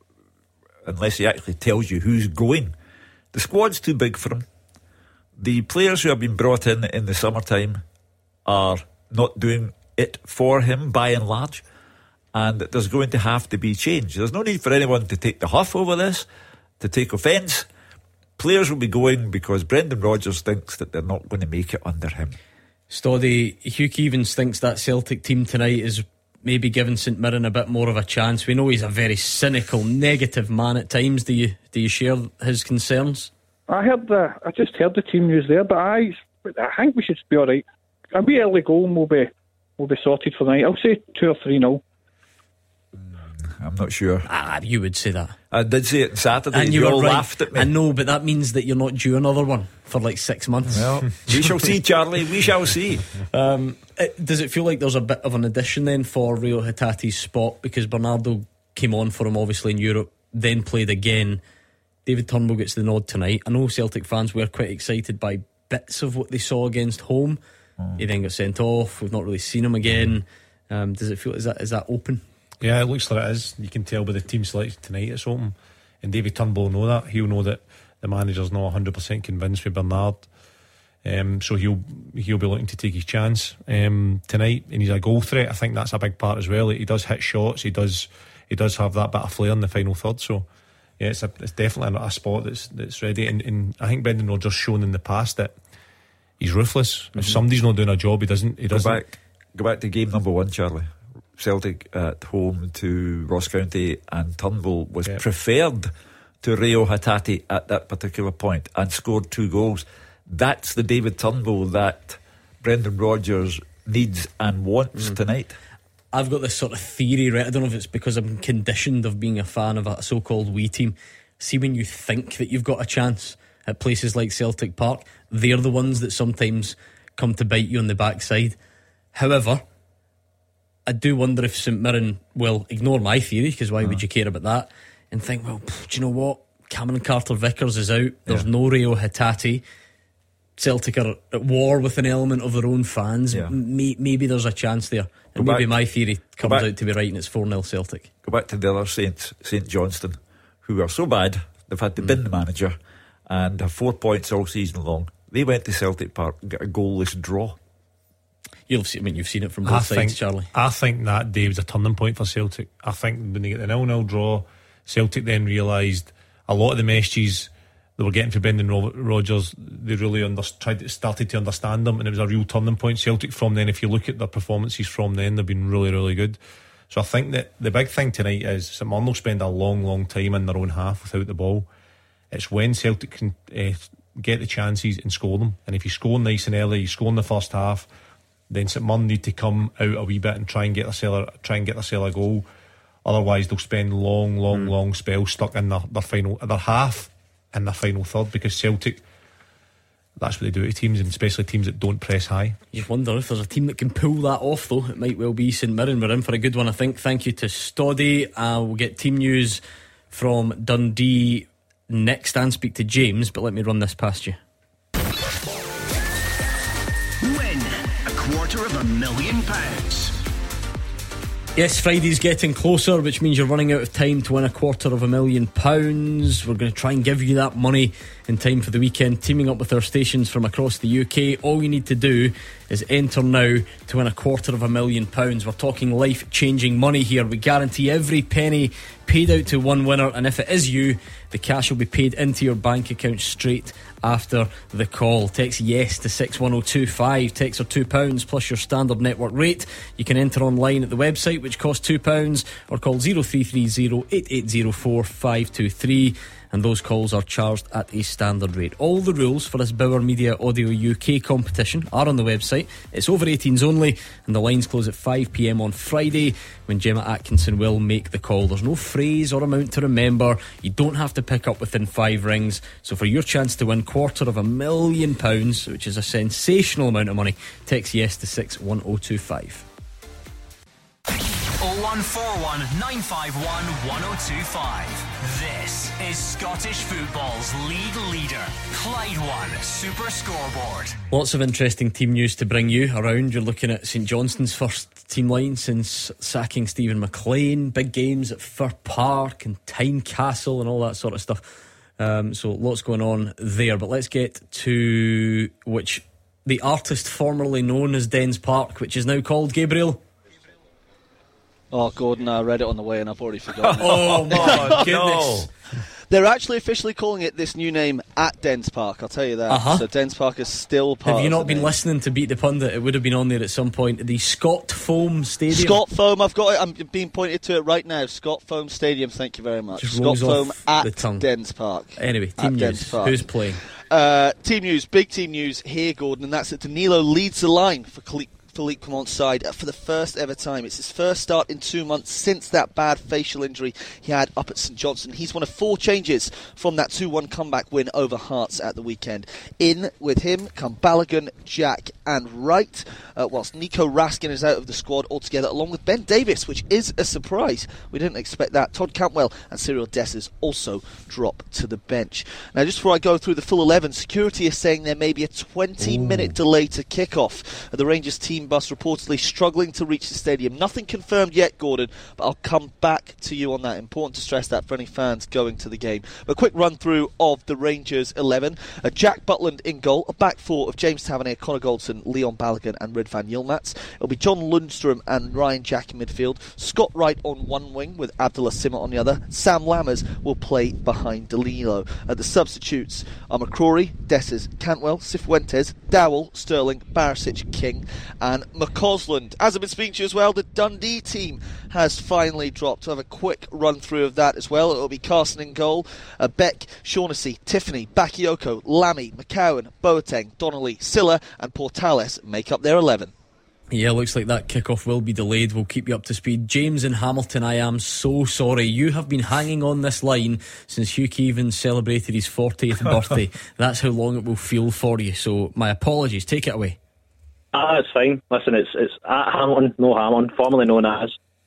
unless he actually tells you who's going. The squad's too big for him. The players who have been brought in in the summertime are not doing it for him by and large, and there's going to have to be change. There's no need for anyone to take the huff over this, to take offence. Players will be going because Brendan Rodgers thinks that they're not going to make it under him. Stoddy, Hugh Keevins thinks that Celtic team tonight is maybe giving St Mirren a bit more of a chance. We know he's a very cynical, negative man at times. Do you do you share his concerns? I heard the, I just heard the team news there, but I, I think we should be all right. A wee early goal will be will be sorted for the night. I'll say two or three nil. I'm not sure. Ah, you would say that. I did say it on Saturday. And and you you were all right. laughed at me. I know, but that means that you're not due another one for like six months. Well, we shall see, Charlie. We shall see. Um, it, does it feel like there's a bit of an addition then for Rio Hatate's spot? Because Bernardo came on for him obviously in Europe, then played again. David Turnbull gets the nod tonight. I know Celtic fans were quite excited by bits of what they saw against home. Mm. He then got sent off. We've not really seen him again. Um, does it feel, is that is that open? Yeah, it looks like it is. You can tell by the team selection tonight it's open. And David Turnbull will know that. He'll know that the manager's not one hundred percent convinced with Bernard. Um, so he'll he'll be looking to take his chance um, tonight. And he's a goal threat. I think that's a big part as well. He does hit shots. He does he does have that bit of flair in the final third. So yeah, it's, a, it's definitely a, a spot that's that's ready. And, and I think Brendan Rodgers shown in the past that he's ruthless. Mm-hmm. If somebody's not doing a job, he doesn't. He doesn't. Go back, go back to game number one, Charlie. Celtic at home to Ross County, and Turnbull was yep. preferred to Reo Hatate at that particular point and scored two goals. That's the David Turnbull that Brendan Rodgers needs and wants mm. tonight. I've got this sort of theory, right? I don't know if it's because I'm conditioned of being a fan of a so-called wee team. See, when you think that you've got a chance at places like Celtic Park, they're the ones that sometimes come to bite you on the backside. However, I do wonder if St Mirren will ignore my theory, because why uh. would you care about that, and think, well, pff, do you know what? Cameron Carter-Vickers is out. There's yeah. no Reo Hatate. Celtic are at war with an element of their own fans. Yeah. May, maybe there's a chance there. And maybe my theory comes back, out to be right, and it's four nil Celtic. Go back to the other Saints, St Johnstone, who are so bad they've had to mm. bin the manager and have four points all season long. They went to Celtic Park and got a goalless draw. You'll see, I mean, you've seen it from both I sides, think, Charlie. I think that day was a turning point for Celtic. I think when they get the nil nil draw, Celtic then realised a lot of the messages they were getting from Brendan Rodgers, they really under, tried to, started to understand them, and it was a real turning point. Celtic from then, if you look at their performances from then, they've been really, really good. So I think that the big thing tonight is St Mirren will spend a long, long time in their own half without the ball. It's when Celtic can uh, get the chances and score them, and if you score nice and early, you score in the first half, then St Mirren need to come out a wee bit and try and get their try and get their a goal. Otherwise, they'll spend long, long, mm. long spells stuck in their, their final, their half and their final third, because Celtic, that's what they do to teams, and especially teams that don't press high. You wonder if there's a team that can pull that off, though. It might well be St Mirren. We're in for a good one, I think. Thank you to Stoddy. Uh, we'll get team news from Dundee next and speak to James, but let me run this past you. Win a quarter of a million pounds. Yes, Friday's getting closer, which means you're running out of time to win a quarter of a million pounds. We're going to try and give you that money in time for the weekend, teaming up with our stations from across the U K. All you need to do is enter now to win a quarter of a million pounds. We're talking life-changing money here. We guarantee every penny paid out to one winner, and if it is you, the cash will be paid into your bank account straight after the call. Text yes to six one oh two five. Text are two pounds plus your standard network rate. You can enter online at the website, which costs two pounds, or call oh three three oh, eight eight oh four, five two three, and those calls are charged at a standard rate. All the rules for this Bauer Media Audio U K competition are on the website. It's over eighteens only, and the lines close at five p m on Friday, when Gemma Atkinson will make the call. There's no phrase or amount to remember. You don't have to pick up within five rings. So for your chance to win quarter of a million pounds, which is a sensational amount of money, text yes to six one oh two five. oh one four one, nine five one, one oh two five. This is Scottish football's league leader, Clyde One Super Scoreboard. Lots of interesting team news to bring you around. You're looking at St Johnstone's first team line since sacking Stephen McLean. Big games at Fir Park and Tynecastle and all that sort of stuff. Um, so lots going on there. But let's get to which the artist formerly known as Dens Park, which is now called, Gabriel. Oh, Gordon, I read it on the way and I've already forgotten. Oh, my goodness. No. They're actually officially calling it this new name at Dens Park, I'll tell you that. Uh-huh. So Dens Park is still part of Have you not been name. listening to Beat the Pundit? It would have been on there at some point. The Scott Foam Stadium. Scott Foam, I've got it. I'm being pointed to it right now. Scott Foam Stadium, thank you very much. Just Scott Foam at at Dens Park. Anyway, team news. Who's playing? Uh, team news, big team news here, Gordon, and that's that Danilo leads the line for Philippe Philippe Clement's side for the first ever time. It's his first start in two months since that bad facial injury he had up at St Johnstone. He's one of four changes from that two one comeback win over Hearts at the weekend. In with him come Balogun, Jack and Wright, uh, whilst Nico Raskin is out of the squad altogether, along with Ben Davis, which is a surprise. We didn't expect that. Todd Cantwell and Cyril Dessers also drop to the bench. Now, just before I go through the full eleven, security is saying there may be a twenty minute delay to kick-off. The Rangers team bus reportedly struggling to reach the stadium. Nothing confirmed yet, Gordon, but I'll come back to you on that. Important to stress that for any fans going to the game. But a quick run through of the Rangers eleven. Uh, Jack Butland in goal, a back four of James Tavernier, Connor Goldson, Hamilton, Leon Balogun and Ridvan Yilmaz. It'll be John Lundstrom and Ryan Jack in midfield, Scott Wright on one wing with Abdullah Sima on the other. Sam Lammers will play behind Danilo. At the substitutes are McCrory, Dessers, Cantwell, Cifuentes, Dowell, Sterling, Barisic, King and McCausland. As I've been speaking to you as well, the Dundee team has finally dropped. I'll have a quick run through of that as well. It'll be Carson in goal, uh, Beck, Shaughnessy, Tiffany, Bakayoko, Lammy, McCowan, Boateng, Donnelly, Silla and Portales make up their eleven. Yeah, looks like that kick-off will be delayed. We'll keep you up to speed. James in Hamilton, I am so sorry. You have been hanging on this line since Hugh Keevan celebrated his fortieth birthday. That's how long it will feel for you. So my apologies. Take it away. Ah, it's fine. Listen, it's it's at Hamilton, no Hamilton, formerly known as.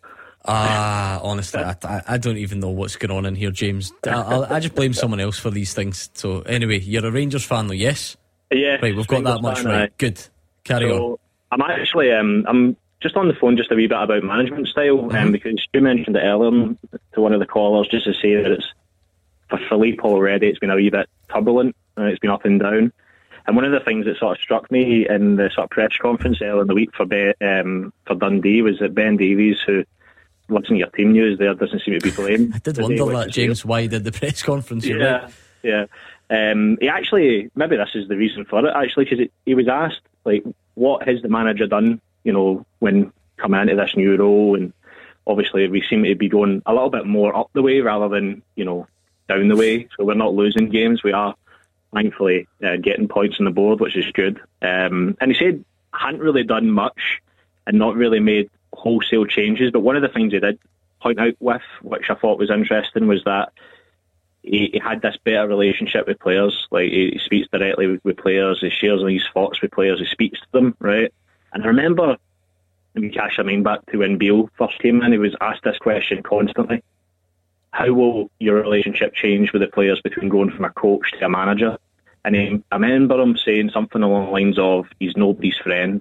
Ah, honestly, I, I, I don't even know what's going on in here, James. I, I, I just blame someone else for these things. So anyway, you're a Rangers fan though, yes? Yeah. Right, we've got that much fan, right. aye. Good. Carry so, on. I'm actually, um, I'm just on the phone just a wee bit about management style, mm-hmm. um, because you mentioned it earlier to one of the callers, just to say that it's, for Philippe already, it's been a wee bit turbulent, and it's been up and down. And one of the things that sort of struck me in the sort of press conference earlier in the week for Be- um, for Dundee was that Ben Davies, who, listen to your team news there, doesn't seem to be blamed. I did wonder that, James, why he did the press conference. Yeah, right. yeah. Um, he actually, maybe this is the reason for it, actually, because he was asked, like, what has the manager done, you know, when coming into this new role? And obviously we seem to be going a little bit more up the way rather than, you know, down the way. So we're not losing games. We are, thankfully, uh, getting points on the board, which is good. Um, and he said, hadn't really done much and not really made wholesale changes, but one of the things he did point out with, which I thought was interesting, was that he, he had this better relationship with players. Like, he, he speaks directly with, with players, he shares these thoughts with players, he speaks to them, right? And I remember, let me cast your mind back to when Beale first came in, he was asked this question constantly: how will your relationship change with the players between going from a coach to a manager? And he, I remember him saying something along the lines of, he's nobody's friend,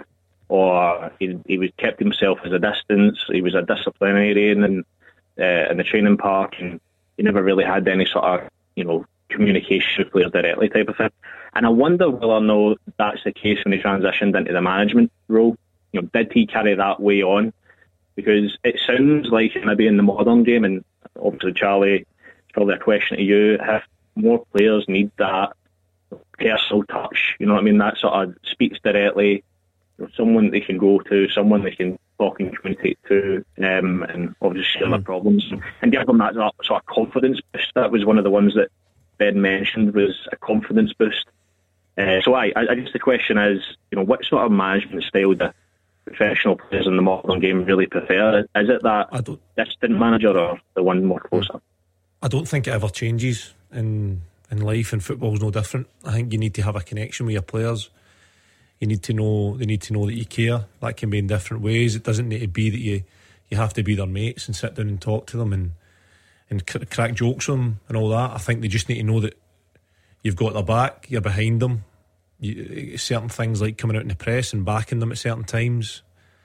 or he, he was kept himself as a distance, he was a disciplinarian in, uh, in the training park, and he never really had any sort of, you know, communication with players directly type of thing. And I wonder whether or not that's the case when he transitioned into the management role. You know, did he carry that way on? Because it sounds like maybe in the modern game, and obviously Charlie, it's probably a question to you, if more players need that personal touch, you know what I mean, that sort of speaks directly, you know, someone they can go to, someone they can talk and communicate to, um, and obviously share their problems, and give them that sort of confidence boost. That was one of the ones that Ben mentioned, was a confidence boost. Uh, so I, I guess the question is, you know, what sort of management style do professional players in the modern game really prefer? Is it that distant manager or the one more closer? I don't think it ever changes in in life, and football's no different. I think you need to have a connection with your players. You need to know, they need to know that you care. That can be in different ways. It doesn't need to be that you, you have to be their mates and sit down and talk to them and and cr- crack jokes with them and all that. I think they just need to know that you've got their back, you're behind them. You, certain things like coming out in the press and backing them at certain times,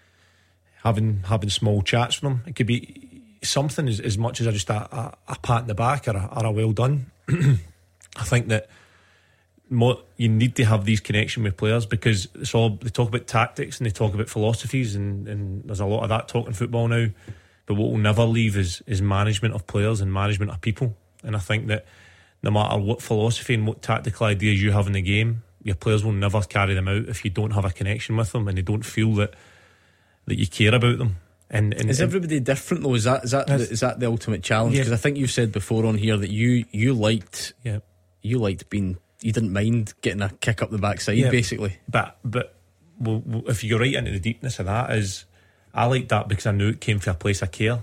having having small chats with them. It could be something as, as much as a, just a, a, a pat in the back or a, or a well done. I think that more, you need to have these connection with players, because it's all, they talk about tactics and they talk about philosophies, and, and there's a lot of that talk in football now. But what will never leave is, is management of players and management of people. And I think that no matter what philosophy and what tactical ideas you have in the game, your players will never carry them out if you don't have a connection with them and they don't feel that that you care about them. And, and is everybody different though? Is that is that the, is that the ultimate challenge? Because yeah. I think you said before on here that you you liked yeah. you liked being, you didn't mind getting a kick up the backside, yeah. basically. But but well, if you go right into the deepness of that, is I liked that because I knew it came from a place of care.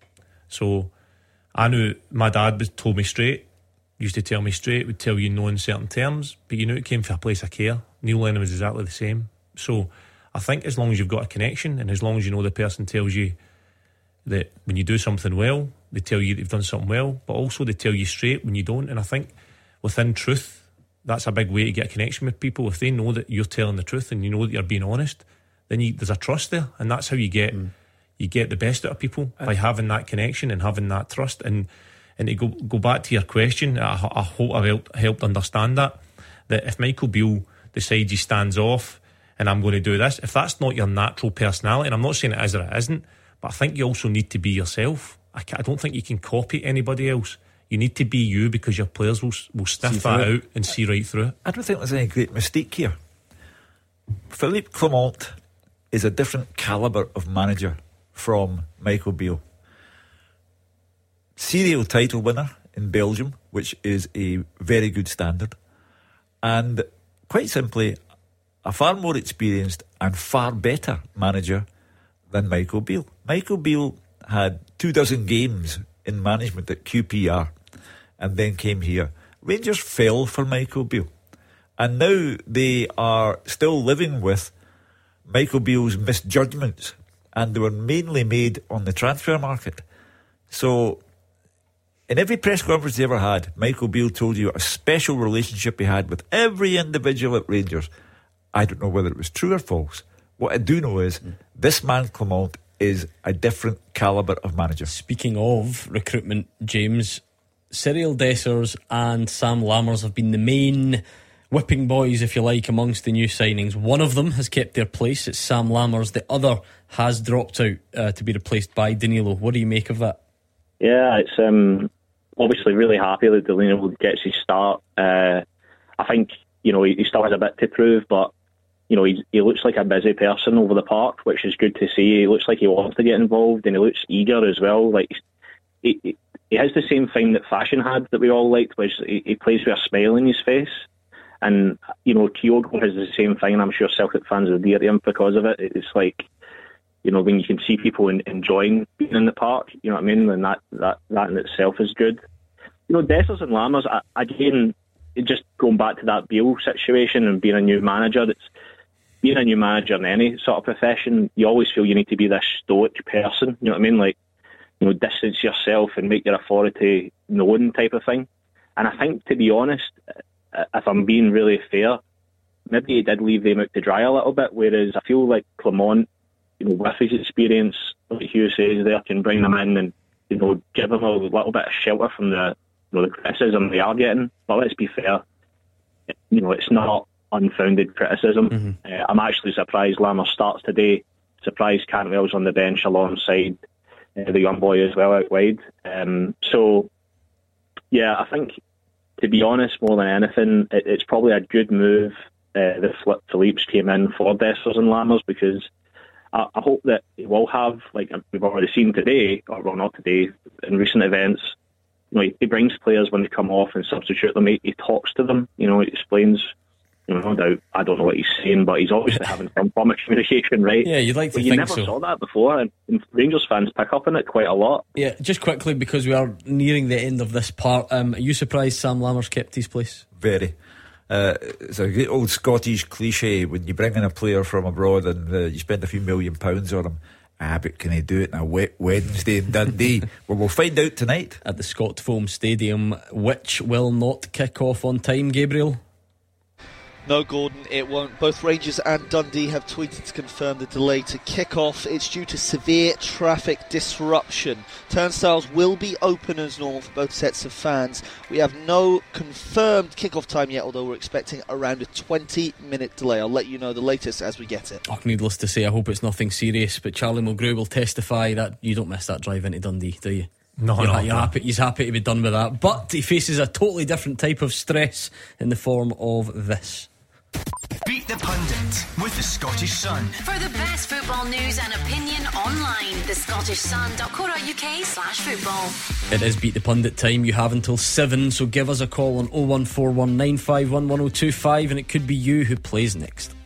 So I knew my dad was told me straight. Used to tell me straight, would tell you no in certain terms, but you knew it came from a place of care. Neil Lennon was exactly the same. So I think as long as you've got a connection, and as long as you know the person tells you that when you do something well, they tell you that you've done something well, but also they tell you straight when you don't. And I think within truth, that's a big way to get a connection with people. If they know that you're telling the truth and you know that you're being honest, then you, there's a trust there, and that's how you get mm. you get the best out of people, by having that connection and having that trust. And And to go go back to your question, I, I hope I've helped, helped understand that, that if Michael Beale decides he stands off and I'm going to do this. If that's not your natural personality, and I'm not saying it is or it isn't, but I think you also need to be yourself. I, I don't think you can copy anybody else. You need to be you, because your players will will sniff that out and see right through it. I don't think there's any great mistake here. Philippe Clement is a different calibre of manager from Michael Beale. Serial title winner in Belgium, which is a very good standard, and quite simply a far more experienced and far better manager than Michael Beale. Michael Beale had two dozen games in management at Q P R and then came here. Rangers fell for Michael Beale, and now they are still living with Michael Beale's misjudgments, and they were mainly made on the transfer market. So in every press conference he ever had, Michael Beale told you a special relationship he had with every individual at Rangers. I don't know whether it was true or false. What I do know is mm. this man Clement is a different calibre of manager. Speaking of recruitment, James, Cyril Dessers and Sam Lammers have been the main whipping boys, if you like, amongst the new signings. One of them has kept their place. It's Sam Lammers. The other has dropped out uh, to be replaced by Danilo. What do you make of that? Yeah, it's um, obviously really happy that Danilo gets his start. Uh, I think, you know, he, he still has a bit to prove, but you know, he, he looks like a busy person over the park, which is good to see. He looks like he wants to get involved, and he looks eager as well. Like he, he, he has the same thing that Fashion had that we all liked, which he, he plays with a smile on his face. And you know, Kyogo has the same thing, and I'm sure Celtic fans are dear to him because of it. It's like, you know, when you can see people in, enjoying being in the park, you know what I mean, then that that that in itself is good. You know, Dessers and Lammers, again, just going back to that Beale situation and being a new manager, it's being a new manager in any sort of profession, you always feel you need to be this stoic person, you know what I mean? Like, you know, distance yourself and make your authority known type of thing. And I think, to be honest, if I'm being really fair, maybe he did leave them out to dry a little bit, whereas I feel like Clement, you know, with his experience, like Hugh says there, can bring them in and, you know, give them a little bit of shelter from the, you know, the criticism they are getting. But let's be fair, you know, it's not unfounded criticism. Mm-hmm. Uh, I'm actually surprised Lammers starts today. Surprised Cantwell's on the bench alongside uh, the young boy as well out wide. Um, so, yeah, I think, to be honest, more than anything, it, it's probably a good move uh, that Philippe's came in for Dessers and Lammers, because I, I hope that he will have, like we've already seen today, or well, not today, in recent events, you know, he, he brings players when they come off and substitute them. He, he talks to them, you know, he explains. You know, no doubt, I don't know what he's saying, but he's obviously having some form of communication, right? Yeah, you'd like to but think you never so. saw that before, and, and Rangers fans pick up on it quite a lot. Yeah, just quickly, because we are nearing the end of this part, um, are you surprised Sam Lammers kept his place? Very. Uh, it's a great old Scottish cliche when you bring in a player from abroad and uh, you spend a few million pounds on him. Ah, but can he do it on a wet Wednesday in Dundee? Well, we'll find out tonight. At the Scott Foam Stadium, which will not kick off on time, Gabriel? No, Gordon, it won't. Both Rangers and Dundee have tweeted to confirm the delay to kick-off. It's due to severe traffic disruption. Turnstiles will be open as normal for both sets of fans. We have no confirmed kick-off time yet, although we're expecting around a twenty-minute delay. I'll let you know the latest as we get it. Oh, needless to say, I hope it's nothing serious, but Charlie Mulgrew will testify that you don't miss that drive into Dundee, do you? No, you're, no, you're no. happy, he's happy to be done with that. But he faces a totally different type of stress in the form of this. Beat the Pundit with the Scottish Sun. For the best football news and opinion online, the scottish sun dot co dot uk slash football. It is Beat the Pundit time. You have until seven, so give us a call on oh one four one nine five one one oh two five, and it could be you who plays next.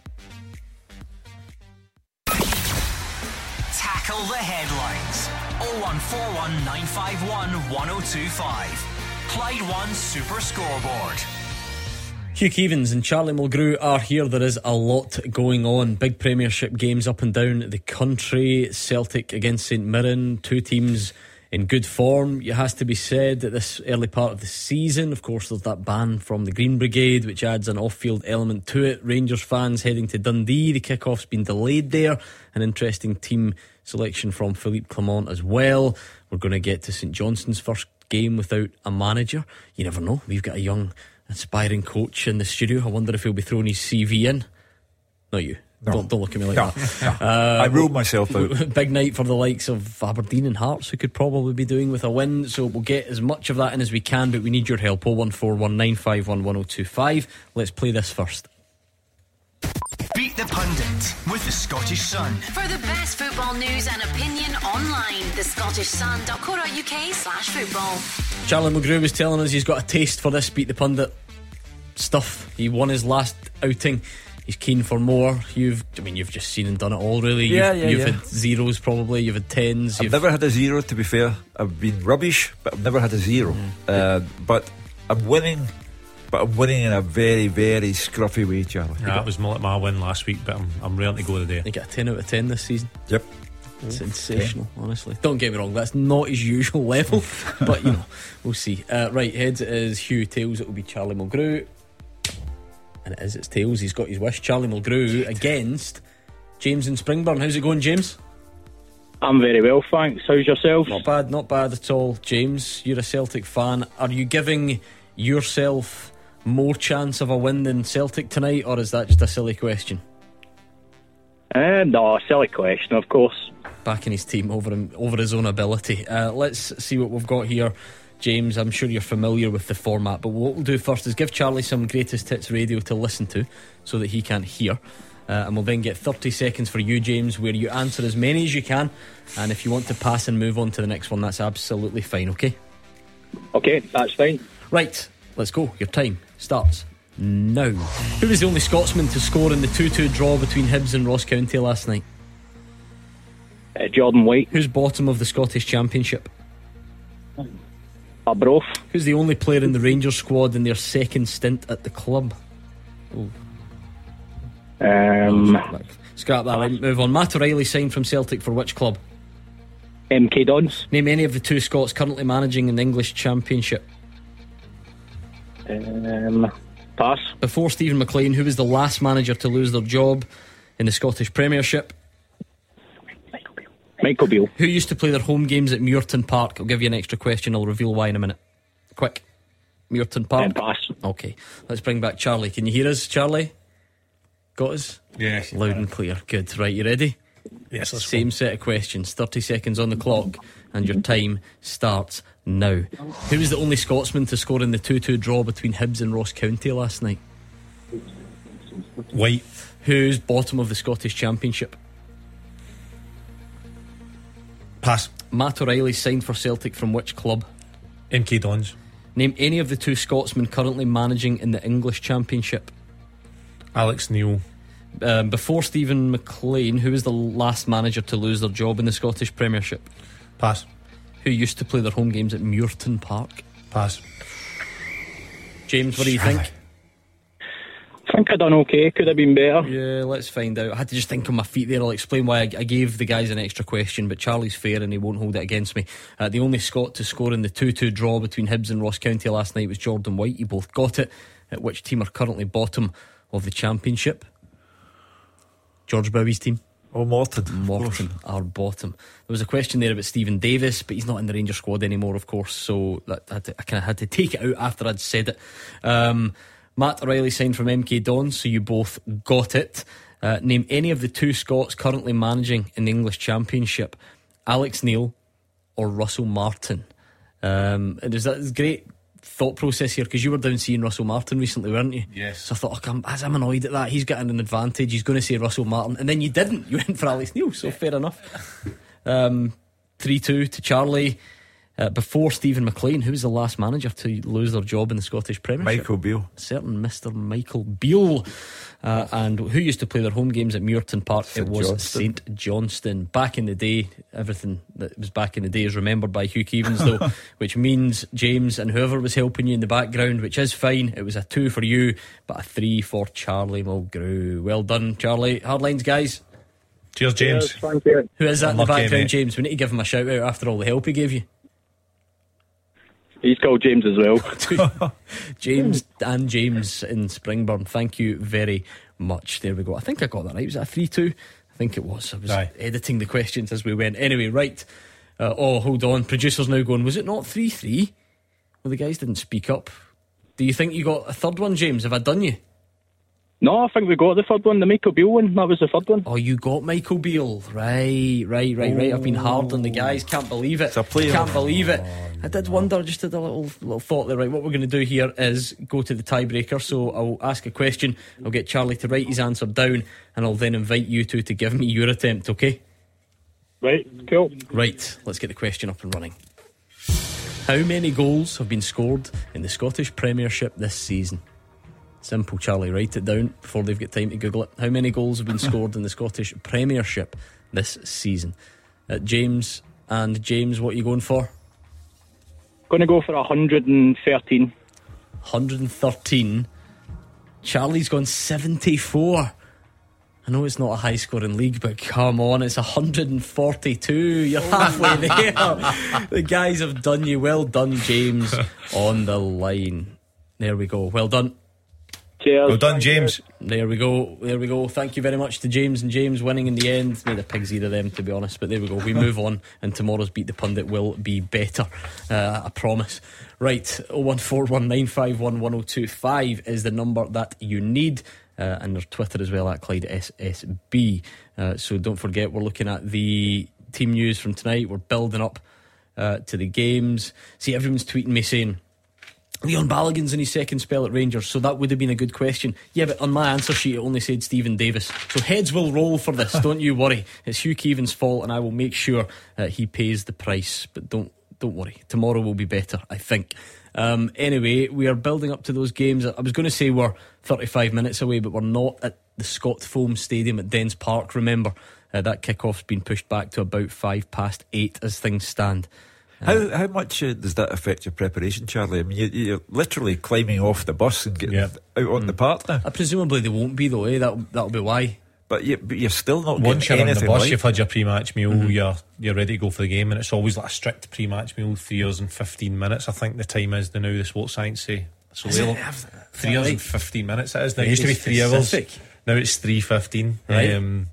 Tackle the headlines. oh one four one nine five one one oh two five. Clyde One Super Scoreboard. Hugh Keevins and Charlie Mulgrew are here. There is a lot going on. Big Premiership games up and down the country. Celtic against St Mirren. Two teams in good form, it has to be said, at this early part of the season. Of course, there's that ban from the Green Brigade, which adds an off-field element to it. Rangers fans heading to Dundee. The kick-off's been delayed there. An interesting team selection from Philippe Clement as well. We're going to get to St Johnstone's first game without a manager. You never know. We've got a young aspiring coach in the studio. I wonder if he'll be throwing his C V in. Not you. No. Don't, don't look at me like No, that. no. Uh, I ruled myself out. Big night for the likes of Aberdeen and Hearts, who could probably be doing with a win. So we'll get as much of that in as we can, but we need your help. oh one four one nine five one one oh two five. Let's play this first. Beat the Pundit with the Scottish Sun. For the best football news and opinion online, the scottish sun dot co dot uk slash football. Charlie Mulgrew was telling us he's got a taste for this Beat the Pundit stuff. He won his last outing. He's keen for more. You've, I mean, you've just seen and done it all, really. Yeah, you've yeah, you've yeah. had zeros, probably. You've had tens. I've You've never had a zero, to be fair. I've been rubbish, but I've never had a zero. Mm. Uh, but I'm winning, but I'm winning in a very, very scruffy way, Charlie. Yeah, that was more like my win last week, but I'm, I'm ready to go today. You get a ten out of ten this season. Yep. Sensational, honestly. Don't get me wrong, that's not his usual level, but you know, we'll see. Uh, right, heads it is Hugh, tails it will be Charlie Mulgrew. And it is, it's tails. He's got his wish. Charlie Mulgrew against James in Springburn. How's it going, James? I'm very well, thanks. How's yourself? Not bad, not bad at all. James, you're a Celtic fan. Are you giving yourself more chance of a win than Celtic tonight, or is that just a silly question? Uh, no, silly question, of course. Backing his team over him, over his own ability. Uh, let's see what we've got here. James, I'm sure you're familiar with the format, but what we'll do first is give Charlie some greatest hits radio to listen to so that he can't hear, uh, and we'll then get thirty seconds for you, James, where you answer as many as you can, and if you want to pass and move on to the next one, that's absolutely fine. Okay? Okay, that's fine. Right, let's go. Your time starts now. Who was the only Scotsman to score in the two two draw between Hibs and Ross County last night? Uh, Jordan White. Who's bottom of the Scottish Championship? Arbroath. Who's the only player in the Rangers squad in their second stint at the club? Ooh. Um, Scrap that, right, move on. Matt O'Reilly signed from Celtic for which club? M K Dons. Name any of the two Scots currently managing in the English Championship. Um, pass. Before Stephen McLean, who was the last manager to lose their job in the Scottish Premiership? Michael Beale. Who used to play their home games at Muirton Park? I'll give you an extra question, I'll reveal why in a minute. Quick. Muirton Park. Um, pass. Okay, let's bring back Charlie. Can you hear us, Charlie? Got us? Yes. Loud and clear. Good. Right, you ready? Yes, let's Same go. set of questions. thirty seconds on the clock, and your time starts now. Who was the only Scotsman to score in the two two draw between Hibs and Ross County last night? White. Who's bottom of the Scottish Championship? Pass. Matt O'Reilly signed for Celtic from which club? M K Dons. Name any of the two Scotsmen currently managing in the English Championship. Alex Neil. Um, before Stephen McLean, who was the last manager to lose their job in the Scottish Premiership? Pass. Who used to play their home games at Muirton Park? Pass. James, what do you think? I think I done okay. Could have been better. Yeah, let's find out. I had to just think on my feet there. I'll explain why I, I gave the guys an extra question, but Charlie's fair and he won't hold it against me. Uh, the only Scot to score in the two two draw between Hibs and Ross County last night was Jordan White. You both got it. At which team are currently bottom of the Championship? George Bowie's team. Oh, Morton. Morton are bottom. There was a question there about Stephen Davis, but he's not in the Rangers squad anymore, of course, so that, I, had to, I kind of had to take it out after I'd said it. Um, Matt O'Reilly signed from M K Dons, so you both got it. Uh, name any of the two Scots currently managing in the English Championship. Alex Neil or Russell Martin. Um, and there's that great thought process here, because you were down seeing Russell Martin recently, weren't you? Yes. So I thought, oh, I'm, as I'm annoyed at that, he's getting an advantage, he's going to say Russell Martin, and then you didn't, you went for Alex Neil, so fair enough. um, three two to Charlie. Uh, before Stephen McLean, who was the last manager to lose their job in the Scottish Premiership? Michael Beale. Certain Mister Michael Beale. Uh, and who used to play their home games at Muirton Park? Saint It was Johnstone. Saint Johnstone. Back in the day, everything that was back in the day is remembered by Hugh Keevins, though, which means James and whoever was helping you in the background, which is fine. It was a two for you, but a three for Charlie Mulgrew. Well done, Charlie. Hard lines, guys. Cheers, James. Yes, thank you. Who is that in Unlucky, the background, mate. James? We need to give him a shout out after all the help he gave you. He's called James as well. James and James in Springburn, thank you very much. There we go. I think I got that right. Was that a three two? I think it was. I was Aye. editing the questions as we went. Anyway, right. Uh, oh, hold on. Producer's now going, was it not three three? Well, the guys didn't speak up. Do you think you got a third one, James? Have I done you? No, I think we got the third one, the Michael Beale one. That was the third one. Oh, you got Michael Beale. Right, right, right, right. I've been hard on the guys. Can't believe it. It's a player. Can't believe it. I did wonder, just had a little, little thought there. Right, what we're going to do here is go to the tiebreaker. So I'll ask a question, I'll get Charlie to write his answer down, and I'll then invite you two to give me your attempt, okay? Right, cool. Right, let's get the question up and running. How many goals have been scored in the Scottish Premiership this season? Simple, Charlie, write it down before they've got time to Google it. How many goals have been scored in the Scottish Premiership this season? Uh, James and James, what are you going for? Going to go for one hundred thirteen. one hundred thirteen. Charlie's gone seventy-four. I know it's not a high scoring league, but come on, it's one hundred forty-two. You're halfway there. The guys have done you. Well done, James. On the line. There we go. Well done. Cheers. Well done, James. There we go. There we go. Thank you very much to James, and James winning in the end. Made a pig's ear of them, to be honest. But there we go. We move on, and tomorrow's Beat the Pundit will be better. Uh, I promise. Right. oh one four one nine five one one oh two five is the number that you need. Uh, and there's Twitter as well at Clyde S S B. Uh, so don't forget, we're looking at the team news from tonight. We're building up uh, to the games. See, everyone's tweeting me saying Leon Balogun's in his second spell at Rangers, so that would have been a good question. Yeah, but on my answer sheet it only said Stephen Davis. So heads will roll for this, don't you worry. It's Hugh Keevan's fault, and I will make sure uh, he pays the price. But don't don't worry, tomorrow will be better, I think. Um, anyway, we are building up to those games. I was going to say we're thirty-five minutes away, but we're not at the Scott Foam Stadium at Dens Park, remember. Uh, that kick-off's been pushed back to about five past eight as things stand. How how much uh, does that affect your preparation, Charlie? I mean, you, you're literally climbing off the bus and getting yeah. out on mm. the park now. Uh, presumably they won't be though, eh? That'll, that'll be why. But, you, but you're still not Once getting you're on the anything bus, like. you've had your pre-match meal, Mm-hmm. you're you're ready to go for the game, and it's always like a strict pre-match meal, three hours and fifteen minutes. I think the time is the now the sports science say. So Is they'll- it? Have- three hours right. and fifteen minutes. It is now. It Very used to be three hours. specific. Now it's three fifteen. Right. Um,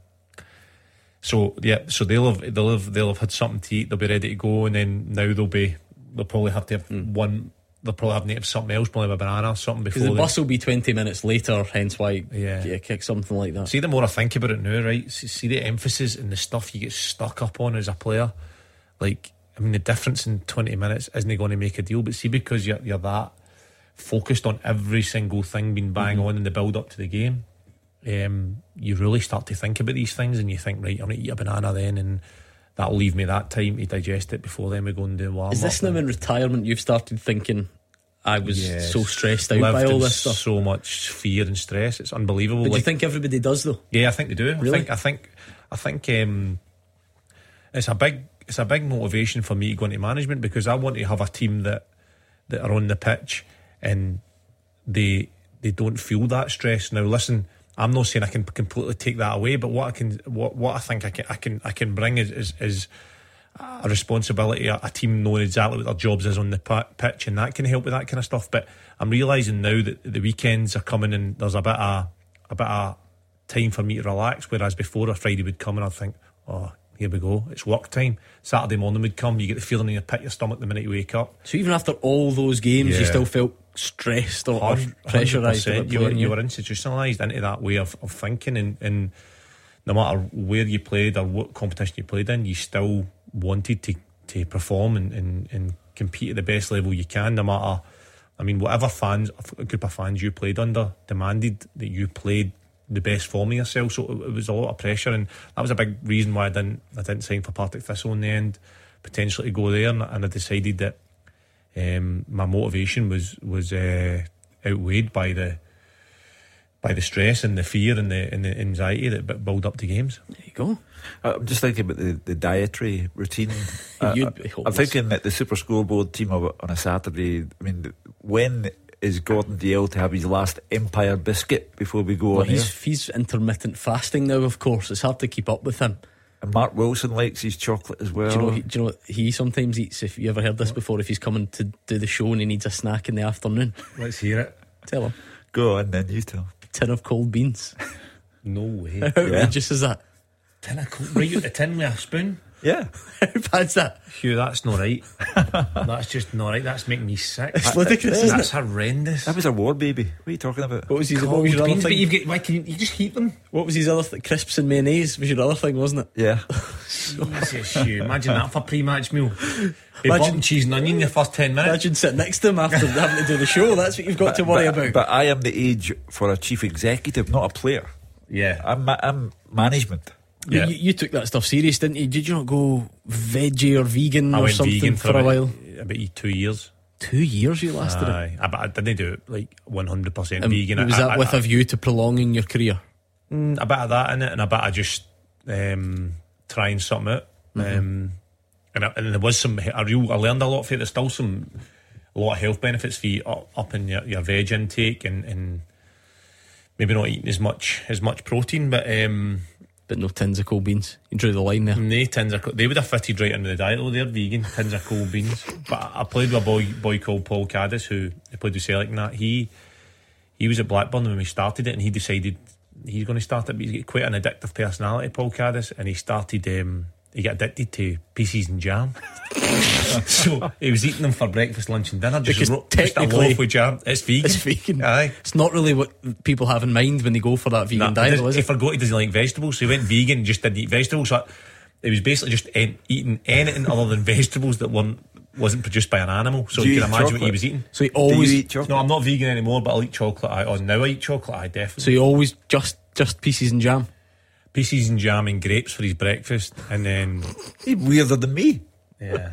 so yeah, so they'll have they'll have they'll have had something to eat. They'll be ready to go, and then now they'll be they'll probably have to have Mm. one. They'll probably have to have something else, probably have a banana or something Because before. the they- bus will be twenty minutes later, hence why Yeah. you kick something like that. See, the more I think about it now, right? See, see the emphasis and the stuff you get stuck up on as a player. Like, I mean, the difference in twenty minutes isn't going to make a deal. But see, because you're you're that focused on every single thing being bang Mm-hmm. on in the build up to the game, um, you really start to think about these things, and you think, right, I'm going to eat a banana then, and that'll leave me that time to digest it before then we go and do warm up. Is this now in retirement you've started thinking, I was Yes. so stressed out Lived by all in this stuff? so much fear and stress. It's unbelievable. But do you Like- think everybody does though? Yeah, I think they do. Really? I think I think I think um, it's a big it's a big motivation for me to go into management, because I want to have a team that that are on the pitch and they they don't feel that stress. Now listen, I'm not saying I can completely take that away, but what I can what what I think I can I can I can bring is is, is a responsibility, a, a team knowing exactly what their jobs is on the p- pitch, and that can help with that kind of stuff. But I'm realising now that the weekends are coming and there's a bit of a bit of time for me to relax, whereas before a Friday would come and I'd think, oh, here we go, it's work time. Saturday morning would come, you get the feeling in your pit your stomach the minute you wake up. So even after all those games, you Yeah. still felt stressed or, or one hundred pressurised percent. about You were, playing, you yeah? were institutionalised into that way of, of thinking, and, and no matter where you played or what competition you played in, you still wanted to, to perform and, and, and compete at the best level you can, no matter, I mean, whatever fans, a group of fans you played under demanded that you played the best form of yourself. So it, it was a lot of pressure, and that was a big reason why I didn't I didn't sign for Partick Thistle in the end, potentially to go there, and, and I decided that um, my motivation was was uh, outweighed by the by the stress and the fear and the and the anxiety that b- build up to games. There you go. I'm just thinking about the, the dietary routine. uh, You'd be I'm hopeless. thinking that the Super Scoreboard team of, on a Saturday, I mean, when is Gordon Dalziel to have his last Empire biscuit before we go Well, on he's, air? he's intermittent fasting now, of course. It's hard to keep up with him. And Mark Wilson likes his chocolate as well. Do you know? He, do you know what he sometimes eats? If you ever heard this before, if he's coming to do the show and he needs a snack in the afternoon, Let's hear it. tell him. Go on then, you tell. Tin of cold beans. No way. How outrageous is that? Tin of cold, right out the tin with a spoon. Yeah. How bad's that? Hugh, that's not right. That's just not right. That's making me sick. It's ludicrous, isn't That's it? horrendous. That was a war baby. What are you talking about? What was his, what Cold was your other beans, but thing? you've got, why can you, you just heat them? What was his other thing? Crisps and mayonnaise was your other thing, wasn't it? Yeah. Jesus, Hugh. Imagine that for a pre-match meal. Be Imagine- button, cheese and onion in the first ten minutes. Imagine sitting next to him after having to do the show. That's what you've got to worry but, about. But I am the age for a chief executive, not a player. Yeah. I'm, ma- I'm management. Yeah. You, you took that stuff serious, didn't you? Did you not go veggie or vegan I or went something vegan for, for a about, while? about two years. Two years you lasted it. Aye. I, but I didn't do it like one hundred percent Um, vegan. was I, that I, with I, a view to prolonging your career? Mm, a bit of that in it, and a bit of just um, trying something out. Mm-hmm. Um, and, I, and there was some. I, real, I learned a lot for it. There's still some a lot of health benefits for you up, up in your, your veg intake, and, and maybe not eating as much as much protein, but um, But no tins of cold beans. You drew the line there. they tins of, they would have fitted right into the diet. Though they're vegan, tins of cold beans. But I played with a boy boy called Paul Caddis, who I played with Celtic and that. He he was at Blackburn when we started it, and he decided he's going to start it. But he's got quite an addictive personality, Paul Caddis, and he started. Um, he got addicted to pieces and jam. So he was eating them for breakfast, lunch, and dinner. Just, Because ro- just a technically loaf with jam. It's vegan. It's vegan. Aye. It's not really what people have in mind when they go for that vegan Nah, diet, he though, is he it? forgot he doesn't like vegetables, so he went vegan and just didn't eat vegetables. So it was basically just en- eating anything other than vegetables that weren't wasn't produced by an animal. So Do you you can eat imagine what he chocolate? was eating. So he Do you always, eat chocolate? No, I'm not vegan anymore, but I'll eat chocolate. I, oh, now I eat chocolate. I definitely. so he always just just pieces and jam. Pieces and jam and grapes for his breakfast, and then He's weirder than me. yeah.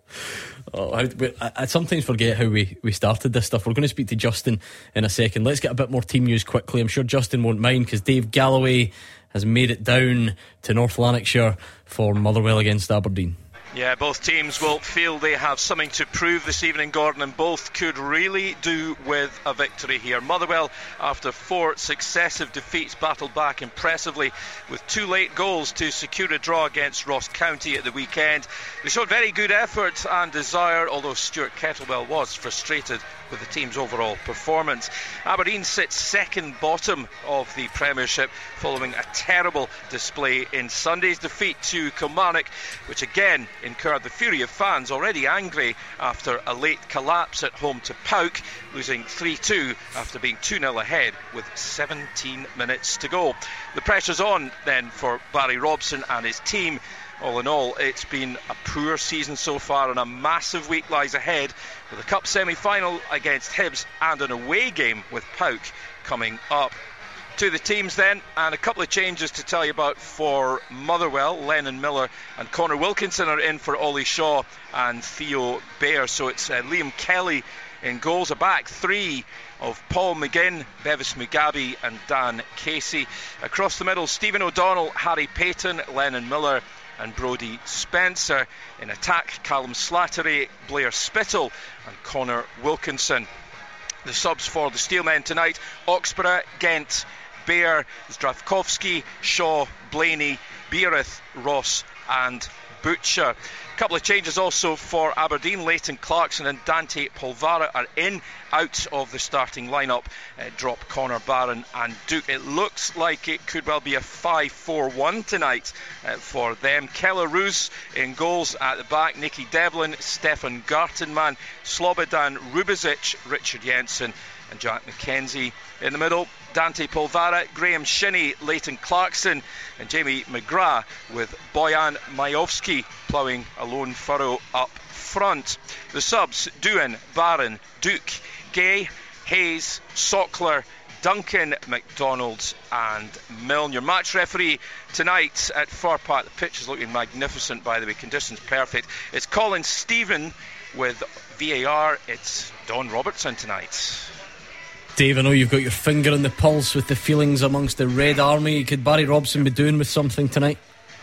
Oh, I, we- I, I sometimes forget how we, we started this stuff. We're going to speak to Justin in a second. Let's get a bit more team news quickly. I'm sure Justin won't mind because Dave Galloway has made it down to North Lanarkshire for Motherwell against Aberdeen. Yeah, both teams will feel they have something to prove this evening, Gordon, and both could really do with a victory here. Motherwell, after four successive defeats, battled back impressively with two late goals to secure a draw against Ross County at the weekend. They showed very good effort and desire, although Stuart Kettlewell was frustrated with the team's overall performance. Aberdeen sits second bottom of the Premiership following a terrible display in Sunday's defeat to Kilmarnock, which again incurred the fury of fans already angry after a late collapse at home to Pauk, losing three two after being two nil ahead with seventeen minutes to go. The pressure's on then for Barry Robson and his team. All in all, it's been a poor season so far, and a massive week lies ahead with a cup semi-final against Hibs and an away game with Pauk coming up. To the teams then, and a couple of changes to tell you about for Motherwell. Lennon Miller and Connor Wilkinson are in for Ollie Shaw and Theo Bair, so it's uh, Liam Kelly in goals. A back three of Paul McGinn, Bevis Mugabe and Dan Casey. Across the middle, Stephen O'Donnell, Harry Payton, Lennon Miller and Brodie Spencer. In attack, Callum Slattery, Blair Spittle and Connor Wilkinson. The subs for the Steelmen tonight: Oxborough, Gent, Bair, Zdravkovsky, Shaw, Blaney, Beereth, Ross and Butcher. A couple of changes also for Aberdeen. Leighton Clarkson and Dante Polvara are in. Out of the starting lineup, uh, drop Connor Barron and Duke. It looks like it could well be a five four one tonight uh, for them. Keller Roos in goals at the back, Nicky Devlin, Stefan Gartenmann, Slobodan Rubizic, Richard Jensen and Jack McKenzie. In the middle, Dante Polvara, Graham Shinney, Leighton Clarkson and Jamie McGrath, with Bojan Majowski ploughing a lone furrow up front. The subs: Doohan, Barron, Duke, Gay, Hayes, Sockler, Duncan, McDonald and Milne. Your match referee tonight at Fir Park. The pitch is looking magnificent, by the way, conditions perfect. It's Colin Stephen. With V A R, it's Don Robertson tonight. Dave, I know you've got your finger on the pulse with the feelings amongst the Red Army. Could Barry Robson be doing with something tonight?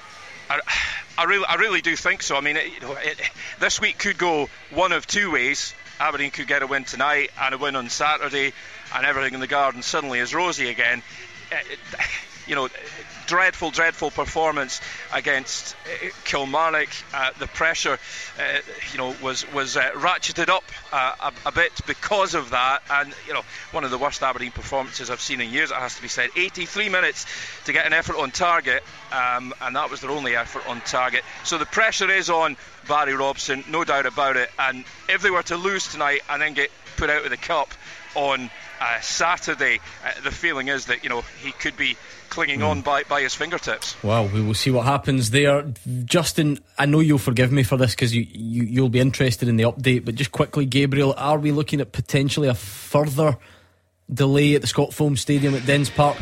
I, I really, I really do think so. I mean, it, you know, it, this week could go one of two ways. Aberdeen could get a win tonight and a win on Saturday, and everything in the garden suddenly is rosy again. uh, you know, dreadful, dreadful performance against uh, Kilmarnock. Uh, the pressure, uh, you know, was was uh, ratcheted up uh, a, a bit because of that. And you know, one of the worst Aberdeen performances I've seen in years. It has to be said. eighty-three minutes to get an effort on target, um, and that was their only effort on target. So the pressure is on Barry Robson, no doubt about it. And if they were to lose tonight and then get put out of the cup on uh, Saturday, uh, the feeling is that, you know, he could be clinging mm. on by, by his fingertips. Well, we will see what happens there. Justin, I know you'll forgive me for this because you, you, you'll be interested in the update, but just quickly, Gabriel, are we looking at potentially a further delay at the Scott Foam Stadium at Dens Park?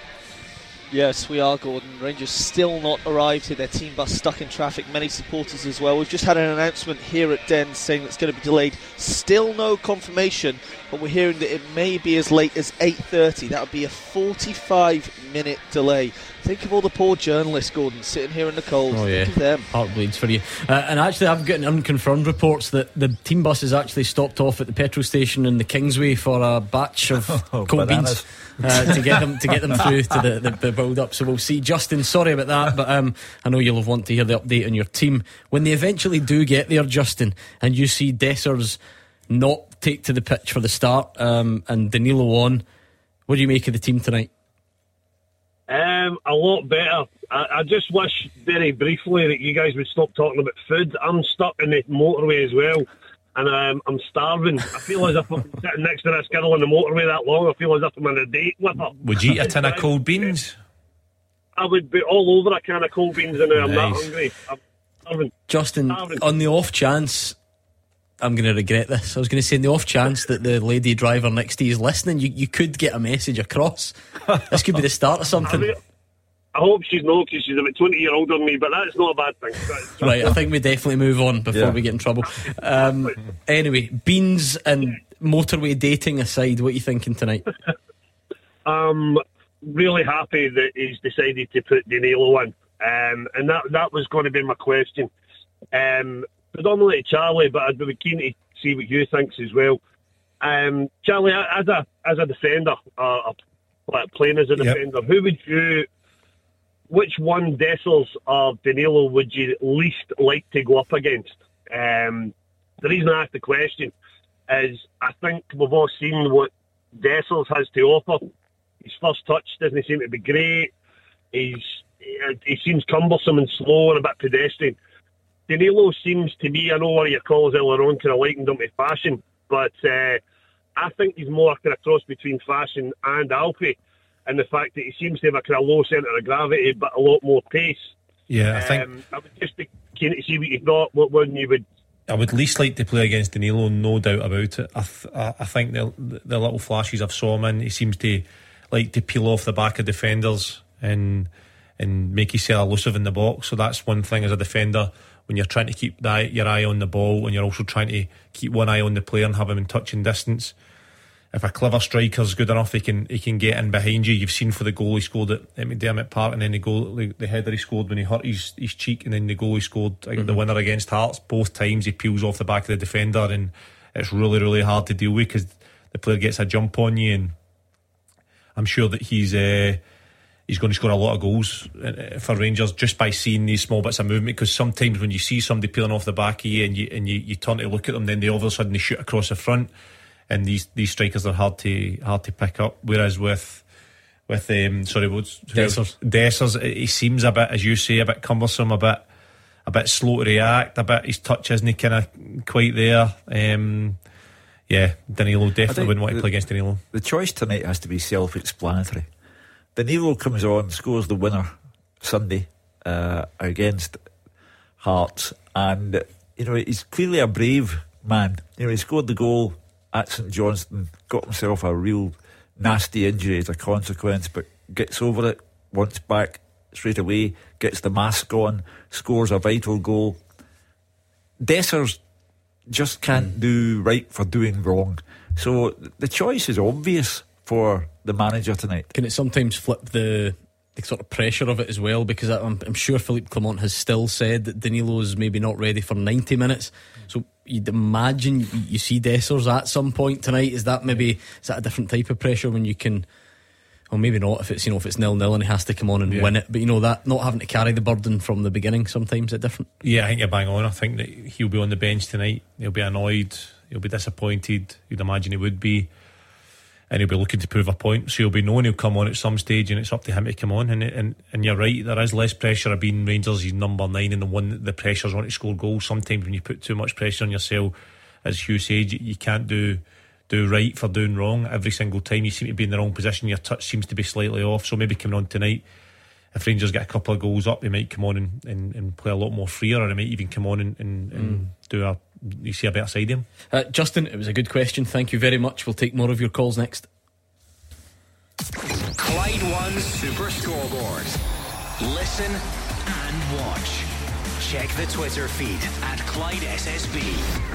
Yes, we are, Gordon. Rangers still not arrived here. Their team bus stuck in traffic. Many supporters as well. We've just had an announcement here at Dens saying it's going to be delayed. Still no confirmation, but we're hearing that it may be as late as eight thirty. That would be a forty-five minute delay. Think of all the poor journalists, Gordon, sitting here in the cold. Oh, yeah. Think of them. Heart bleeds for you. Uh, and actually, I've gotten unconfirmed reports that the team bus has actually stopped off at the petrol station in the Kingsway for a batch of oh, cold beans uh, to get them to get them through to the, the, the build up. So we'll see. Justin, sorry about that, but um, I know you'll want to hear the update on your team when they eventually do get there, Justin, and you see Dessers not take to the pitch for the start um, and Danilo on. What do you make of the team tonight? Um, a lot better. I, I just wish very briefly that you guys would stop talking about food. I'm stuck in the motorway as well, and um, I'm starving. I feel as if I'm sitting next to this girl on the motorway that long. I feel as if I'm on a date with her. Would you eat a tin of cold beans? I would be all over a can of cold beans and I'm nice. not hungry. I'm starving. Justin, starving. On the off chance, I'm going to regret this, I was going to say, in the off chance that the lady driver next to you is listening, you, you could get a message across. This could be the start of something. I, mean, I hope she's not, because she's about twenty years older than me, but that's not a bad thing. Right, I think we definitely move on before yeah. we get in trouble. Um, anyway, beans and motorway dating aside, what are you thinking tonight? I'm really happy that he's decided to put Danilo in, um, and that that was going to be my question. Um, predominantly Charlie, but I'd be keen to see what you thinks as well. Um, Charlie, as a as a defender, uh, playing as a defender, yep. who would you, which one, Dessers or Danilo, would you least like to go up against? Um, the reason I ask the question is I think we've all seen what Dessers has to offer. His first touch doesn't seem to be great. He's he seems cumbersome and slow and a bit pedestrian. Danilo seems to be, I know one of your callers earlier on kind of likened him to fashion, but uh, I think he's more kind of cross between fashion and Alfie, and the fact that he seems to have a kind of low centre of gravity but a lot more pace. Yeah, I think um, I would just be keen to see what you thought. What one you would. I would least like to play against Danilo, no doubt about it. I th- I think the the little flashes I've saw him in, he seems to like to peel off the back of defenders and and make himself elusive in the box. So that's one thing as a defender, when you're trying to keep that, your eye on the ball, and you're also trying to keep one eye on the player and have him in touching distance. If a clever striker's good enough, he can he can get in behind you. You've seen for the goal he scored at, at McDermott Park, and then the goal, the, the header he scored when he hurt his, his cheek, and then the goal he scored, mm-hmm. the winner against Hearts. Both times he peels off the back of the defender, and it's really really hard to deal with because the player gets a jump on you. And I'm sure that he's uh, he's going to score a lot of goals for Rangers just by seeing these small bits of movement. Because sometimes when you see somebody peeling off the back of you and you and you, you turn to look at them, then they all of a sudden they shoot across the front. And these, these strikers are hard to hard to pick up. Whereas with with um, sorry, what's Dessers, Dessers, he seems a bit, as you say, a bit cumbersome, a bit a bit slow to react, a bit his touch isn't kind of quite there. Um, yeah, Danilo definitely wouldn't want to the, play against Danilo. The choice tonight has to be self-explanatory. Danilo comes on, scores the winner Sunday uh, against Hearts, and you know he's clearly a brave man. You know he scored the goal at St Johnstone, got himself a real nasty injury as a consequence, but gets over it, wants back straight away, gets the mask on, scores a vital goal. Dessers just can't mm. do right for doing wrong. So the choice is obvious for the manager tonight. Can it sometimes flip the, the sort of pressure of it as well? Because I'm, I'm sure Philippe Clement has still said that Danilo's maybe not ready for ninety minutes. So you'd imagine you see Dessers at some point tonight. Is that maybe is that a different type of pressure when you can Well, maybe not if it's, you know, if it's nil nil and he has to come on and Yeah. win it. But you know, that not having to carry the burden from the beginning sometimes it's different. Yeah, I think you're bang on. I think that he'll be on the bench tonight. He'll be annoyed. He'll be disappointed. You'd imagine he would be. And he'll be looking to prove a point. So he'll be knowing he'll come on at some stage, and it's up to him to come on. And and, and you're right, there is less pressure of being Rangers. He's number nine and the one that the pressure's on to score goals. Sometimes when you put too much pressure on yourself, as Hugh said, you, you can't do do right for doing wrong. Every single time you seem to be in the wrong position, your touch seems to be slightly off. So maybe coming on tonight, if Rangers get a couple of goals up, they might come on and, and, and play a lot more freer, or they might even come on and, and, and Mm. do a you see a better side of him. uh, Justin, it was a good question, thank you very much. We'll take more of your calls next. Clyde One Super Scoreboard. Listen and watch. Check the Twitter feed at Clyde S S B.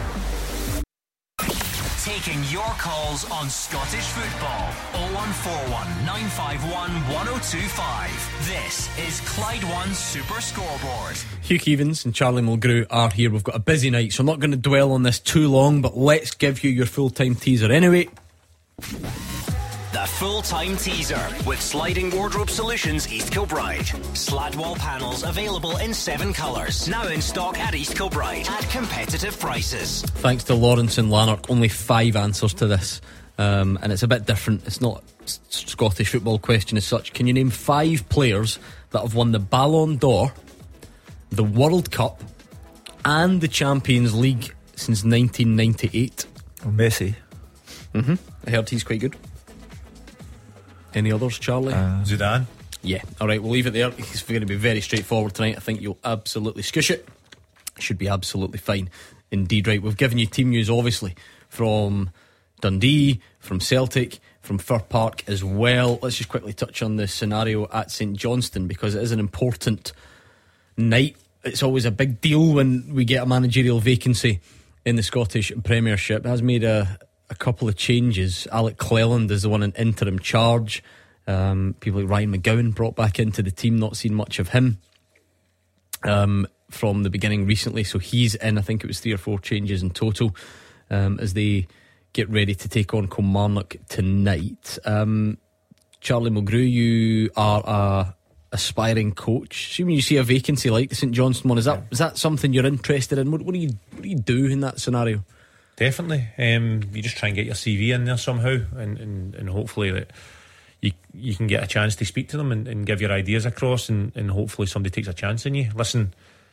Taking your calls on Scottish football. oh one four one, nine five one, one oh two five. This is Clyde One Super Scoreboard. Hugh Keevins and Charlie Mulgrew are here. We've got a busy night, so I'm not going to dwell on this too long, but let's give you your full-time teaser anyway. The full-time teaser with Sliding Wardrobe Solutions East Kilbride. Slat wall panels available in seven colours. Now in stock at East Kilbride at competitive prices. Thanks to Lawrence and Lanark, only five answers to this, um, and it's a bit different. It's not a Scottish football question as such. Can you name five players that have won the Ballon d'Or, the World Cup and the Champions League since nineteen ninety-eight? Oh, Messi. Mm-hmm. I heard he's quite good. Any others, Charlie? Uh, Zidane. Yeah. Alright, we'll leave it there. It's going to be very straightforward tonight. I think you'll absolutely squish it. Should be absolutely fine indeed. Right, we've given you team news obviously from Dundee, from Celtic, from Fir Park as well. Let's just quickly touch on the scenario at St Johnstone, because it is an important night. It's always a big deal when we get a managerial vacancy in the Scottish Premiership. It has made a a couple of changes. Alec Cleland is the one in interim charge. Um, people like Ryan McGowan brought back into the team, not seen much of him um, from the beginning recently, so he's in. I think it was three or four changes in total um, as they get ready to take on Kilmarnock tonight. um, Charlie Mulgrew, you are a aspiring coach. Assuming you see a vacancy like the St Johnstone one, is that, is that something you're interested in? What, what do you what do you do in that scenario? Definitely. Um, you just try and get your C V in there somehow, and, and, and hopefully that you you can get a chance to speak to them and, and give your ideas across, and, and hopefully somebody takes a chance in you. Listen,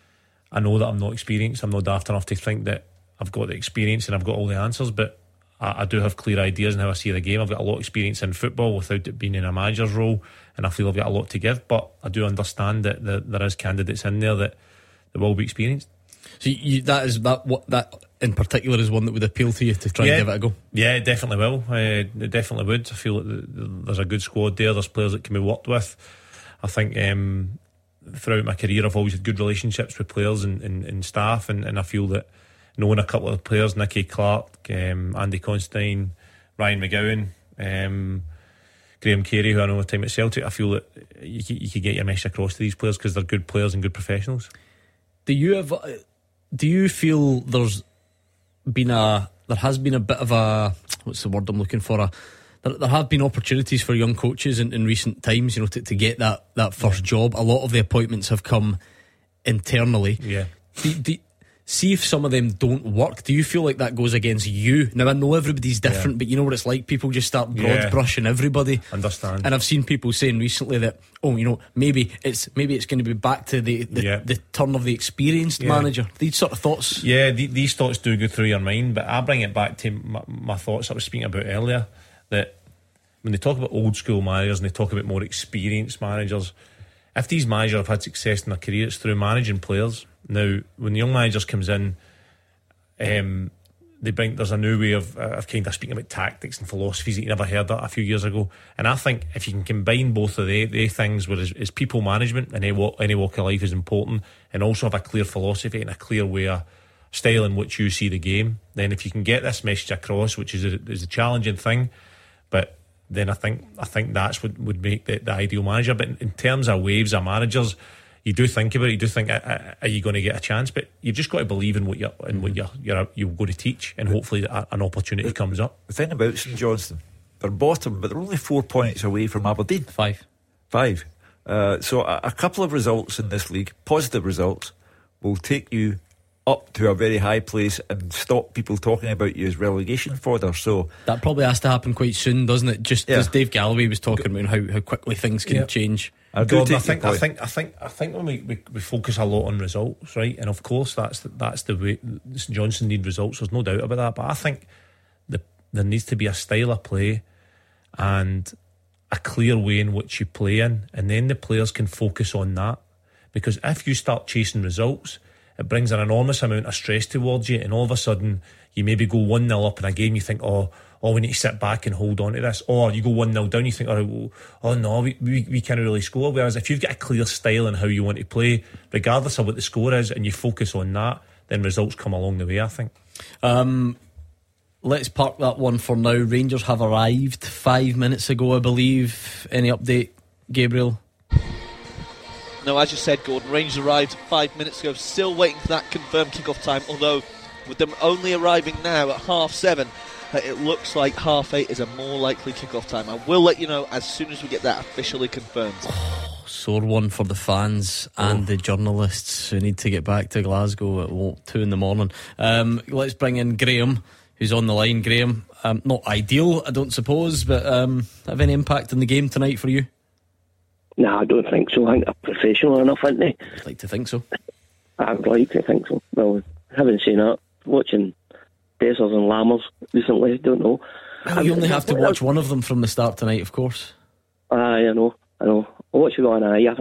I know that I'm not experienced. I'm not daft enough to think that I've got the experience and I've got all the answers, but I, I do have clear ideas in how I see the game. I've got a lot of experience in football without it being in a manager's role, and I feel I've got a lot to give, but I do understand that, that there is candidates in there that, that will be experienced. So you, that is that what that in particular is one that would appeal to you to try yeah. and give it a go? Yeah, it definitely will. Uh, it definitely would. I feel like there's a good squad there. There's players that can be worked with. I think um, throughout my career I've always had good relationships with players and, and, and staff, and, and I feel that knowing a couple of players, Nicky Clark, um, Andy Constantine, Ryan McGowan, um, Graham Carey, who I know a time at Celtic, I feel that you, you could get your message across to these players because they're good players and good professionals. Do you have? Do you feel there's been a there has been a bit of a what's the word I'm looking for? A there, there have been opportunities for young coaches in, in recent times, you know, to, to get that, that first yeah. job. A lot of the appointments have come internally. Yeah. Do, do, see if some of them don't work. Do you feel like that goes against you? Now I know everybody's different, yeah. but you know what it's like. People just start broad yeah. brushing everybody. Understand. And I've seen people saying recently that, oh, you know, maybe it's maybe it's going to be back to the the, yeah. the turn of the experienced yeah. manager. These sort of thoughts. Yeah, the, these thoughts do go through your mind, but I bring it back to my, my thoughts I was speaking about earlier. That when they talk about old school managers and they talk about more experienced managers, if these managers have had success in their career, it's through managing players. Now, when the young managers comes in, um, they bring there's a new way of uh, of kind of speaking about tactics and philosophies that you never heard that a few years ago. And I think if you can combine both of the, the things, where is people management and any walk, any walk of life is important, and also have a clear philosophy and a clear way of style in which you see the game, then if you can get this message across, which is a, is a challenging thing, but then I think I think that's what would make the, the ideal manager. But in, in terms of waves of managers, you do think about it. You do think, are, are you going to get a chance? But you've just got to believe in what you're in what you're you're you're going to teach, and hopefully an opportunity comes up. The thing about St Johnstone, they're bottom, but they're only four points away from Aberdeen. Five. Five. Uh, so a, a couple of results in this league, positive results, will take you up to a very high place and stop people talking about you as relegation fodder. So that probably has to happen quite soon, doesn't it? Just yeah. as Dave Galloway was talking about how, how quickly things can yeah. change. I, Gordon, I think I think I think I think when we, we, we focus a lot on results, right? And of course that's the, that's the way St Johnstone need results. There's no doubt about that. But I think the, there needs to be a style of play and a clear way in which you play in, and then the players can focus on that. Because if you start chasing results, it brings an enormous amount of stress towards you, and all of a sudden you maybe go one nil up in a game, you think, oh, oh, we need to sit back and hold on to this. Or you go one nil down, you think, oh, oh no, we, we, we can't really score. Whereas if you've got a clear style in how you want to play, regardless of what the score is, and you focus on that, then results come along the way, I think. Um, let's park that one for now. Rangers have arrived five minutes ago, I believe. Any update, Gabriel? No, as you said, Gordon, Rangers arrived five minutes ago, still waiting for that confirmed kick-off time, although with them only arriving now at half seven, uh, it looks like half eight is a more likely kick-off time. I will let you know as soon as we get that officially confirmed. Oh, sore one for the fans and oh. the journalists who need to get back to Glasgow at well, two in the morning. Um, let's bring in Graham, who's on the line. Graham, um, not ideal, I don't suppose, but um, have any impact on the game tonight for you? No, I don't think so. I think they're professional enough, aren't they? I'd like to think so. I would like to think so. Well, having seen that, watching Dessers and Lammers recently, don't know. Well, you only have to watch one of them from the start tonight, of course. Aye, I know, I know. I'll watch it on eye, I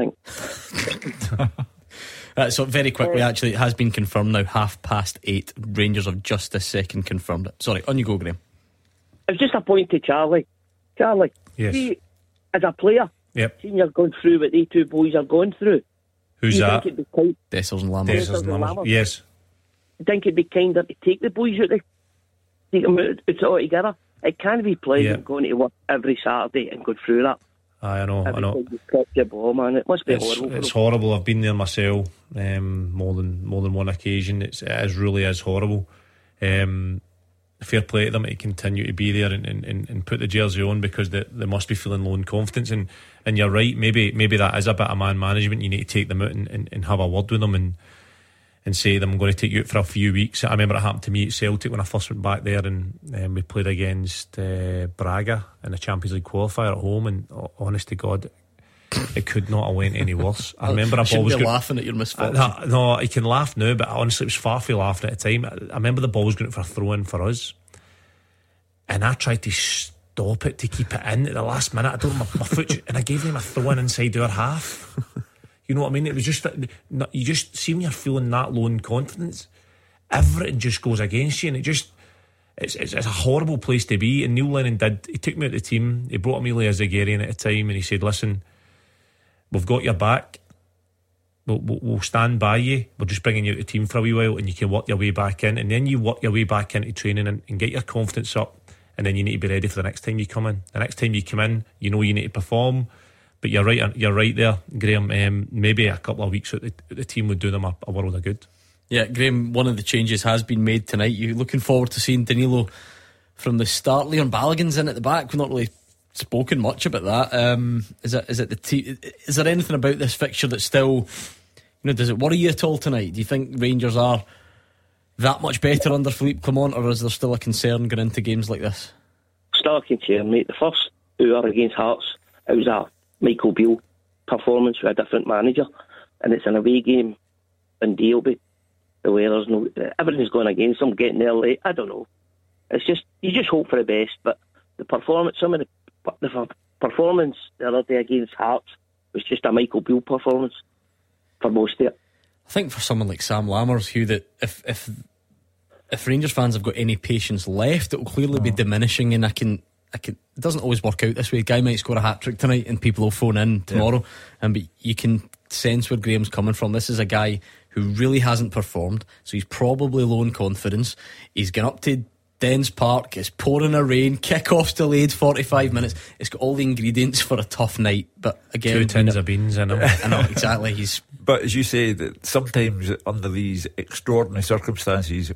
think. uh, so very quickly, actually, it has been confirmed now, half past eight. Rangers have just this second confirmed it. Sorry, on you go, Graham. It's just a point to Charlie. Charlie, yes. See, as a player, yep. seeing you're going through what they two boys are going through. Who's that? Dessers and Lammers. Dessers and Lammers. Yes. I think it'd be kinder to take the boys out there, take them out, it's all together. It can't be pleasant yeah. going to work every Saturday and go through that. Aye, I know, every I know. You catch your ball, man. It must be it's, horrible. It's horrible. I've been there myself, um, more than more than one occasion. It's, it is really is horrible. Um, fair play to them to continue to be there and, and, and put the jersey on, because they, they must be feeling low in confidence. And, and you're right, maybe maybe that is a bit of man management. You need to take them out and, and, and have a word with them and and say to them, I'm going to take you out for a few weeks. I remember it happened to me at Celtic when I first went back there, and um, we played against uh, Braga in the Champions League qualifier at home, and oh, honest to God, it could not have went any worse. I remember I a ball was be going, laughing at your misfortune. Uh, no, you can laugh now, but honestly, it was far from laughing at the time. I, I remember the ball was going for a throw in for us, and I tried to stop it to keep it in at the last minute. I don't know, my, my foot, and I gave him a throw in inside our half. You know what I mean? It was just, you just see when you're feeling that low in confidence, everything just goes against you, and it just, it's, it's, it's a horrible place to be. And Neil Lennon did, he took me out of the team, he brought Amelia Zagarian at the time, and he said, listen, we've got your back, we'll, we'll, we'll stand by you, we're just bringing you out of the team for a wee while, and you can work your way back in, and then you work your way back into training and, and get your confidence up, and then you need to be ready for the next time you come in. The next time you come in, you know you need to perform. But you're right, you're right there, Graham. Um, maybe a couple of weeks out the, the team would do them a, a world of good. Yeah, Graham, one of the changes has been made tonight. You looking forward to seeing Danilo from the start? Leon Balogun's in at the back. We've not really spoken much about that. Um, is it is it the te- is there anything about this fixture that still, you know, does it worry you at all tonight? Do you think Rangers are that much better under Philippe Clement, or is there still a concern going into games like this? Still a concern, mate. The first hour against Hearts, it was a Michael Beale performance with a different manager, and it's an away game in Dalby. The weather's no, everything's going against them, getting there late. I don't know. It's just, you just hope for the best. But the performance, some of the, the performance the other day against Hearts was just a Michael Beale performance for most of it. I think for someone like Sam Lammers, Hugh, that if if if Rangers fans have got any patience left, it will clearly oh. be diminishing, and I can. I can, it doesn't always work out this way. A guy might score a hat-trick tonight and people will phone in tomorrow, yeah. and but you can sense where Graham's coming from. This is a guy who really hasn't performed, so he's probably low in confidence. He's gone up to Dens Park, it's pouring a rain, kick-off's delayed forty-five minutes. It's got all the ingredients for a tough night, but again, two tins of beans in him. I know, exactly. He's But as you say, that sometimes under these extraordinary circumstances,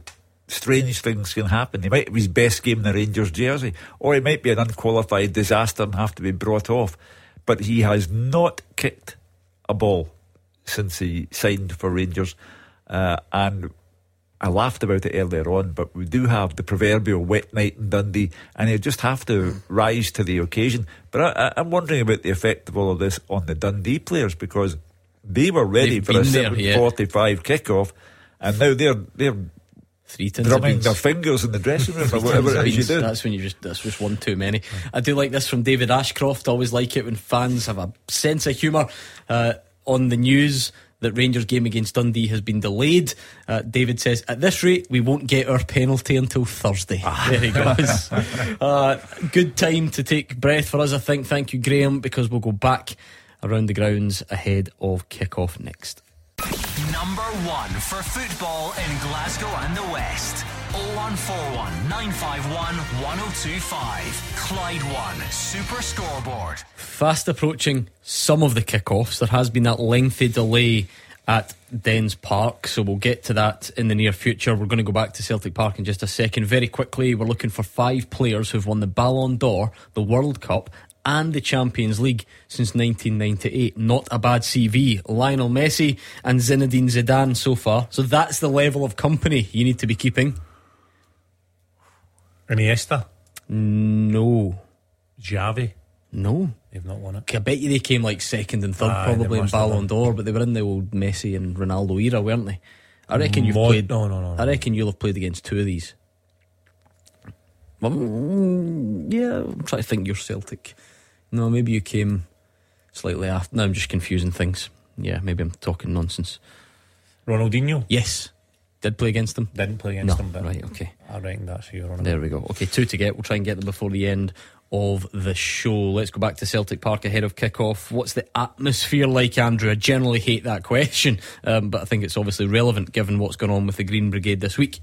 strange things can happen. He might have his best game in the Rangers jersey, or he might be an unqualified disaster and have to be brought off. But he has not kicked a ball since he signed for Rangers, uh, and I laughed about it earlier on, but we do have the proverbial wet night in Dundee, and he'll just have to mm. rise to the occasion. But I, I, I'm wondering about the effect of all of this on the Dundee players, because they were ready They've for a there, seven forty-five yeah. kickoff, and now they're they're Three tins drumming their fingers in the dressing room or whatever it is you do. That's when you just that's just one too many. I do like this from David Ashcroft. I always like it when fans have a sense of humour uh, on the news that Rangers game against Dundee has been delayed. uh, David says, at this rate we won't get our penalty until Thursday. ah. There he goes. uh, good time to take breath for us, I think. Thank you, Graham, because we'll go back around the grounds ahead of kick-off next. Number one for football in Glasgow and the West. oh one four one, nine five one, one oh two five. Clyde One Super Scoreboard. Fast approaching some of the kick-offs. There has been that lengthy delay at Dens Park, so we'll get to that in the near future. We're going to go back to Celtic Park in just a second. Very quickly, we're looking for five players who've won the Ballon d'Or, the World Cup and the Champions League since nineteen ninety-eight. Not a bad C V. Lionel Messi and Zinedine Zidane so far. So that's the level of company you need to be keeping. Iniesta? No. Xavi? No. They've not won it. I bet you they came like second and third, Aye, probably in Ballon d'Or, but they were in the old Messi and Ronaldo era, weren't they? I reckon you've Mod- played. No, no, no, no. I reckon you'll have played against two of these. Um, yeah, I'm trying to think you're Celtic. No, maybe you came slightly after. No, I'm just confusing things. Yeah, maybe I'm talking nonsense. Ronaldinho? Yes. Did play against them? Didn't play against no, them, but right, okay. I reckon that's who you're on. There we go. Okay, two to get. We'll try and get them before the end of the show. Let's go back to Celtic Park ahead of kick-off. What's the atmosphere like, Andrew? I generally hate that question, um, but I think it's obviously relevant given what's going on with the Green Brigade this week.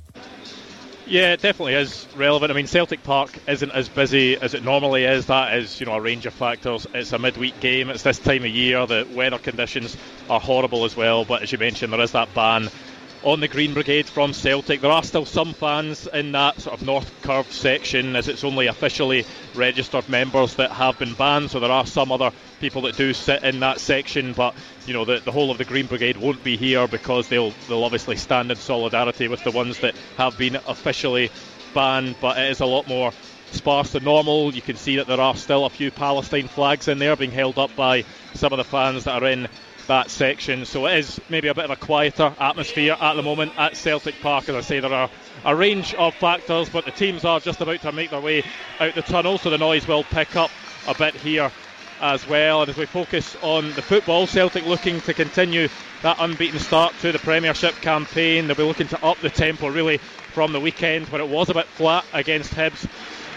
Yeah, it definitely is relevant. I mean, Celtic Park isn't as busy as it normally is. That is, you know, a range of factors. It's a midweek game. It's this time of year. The weather conditions are horrible as well. But as you mentioned, there is that ban on the Green Brigade from Celtic. There are still some fans in that sort of North Curve section, as it's only officially registered members that have been banned. So there are some other people that do sit in that section, but you know the, the whole of the Green Brigade won't be here because they'll they'll obviously stand in solidarity with the ones that have been officially banned. But it is a lot more sparse than normal. You can see that there are still a few Palestine flags in there being held up by some of the fans that are in that section, so it is maybe a bit of a quieter atmosphere at the moment at Celtic Park. As I say, there are a range of factors, but the teams are just about to make their way out the tunnel, so the noise will pick up a bit here as well. And as we focus on the football, Celtic looking to continue that unbeaten start to the Premiership campaign. They'll be looking to up the tempo really from the weekend when it was a bit flat against Hibs,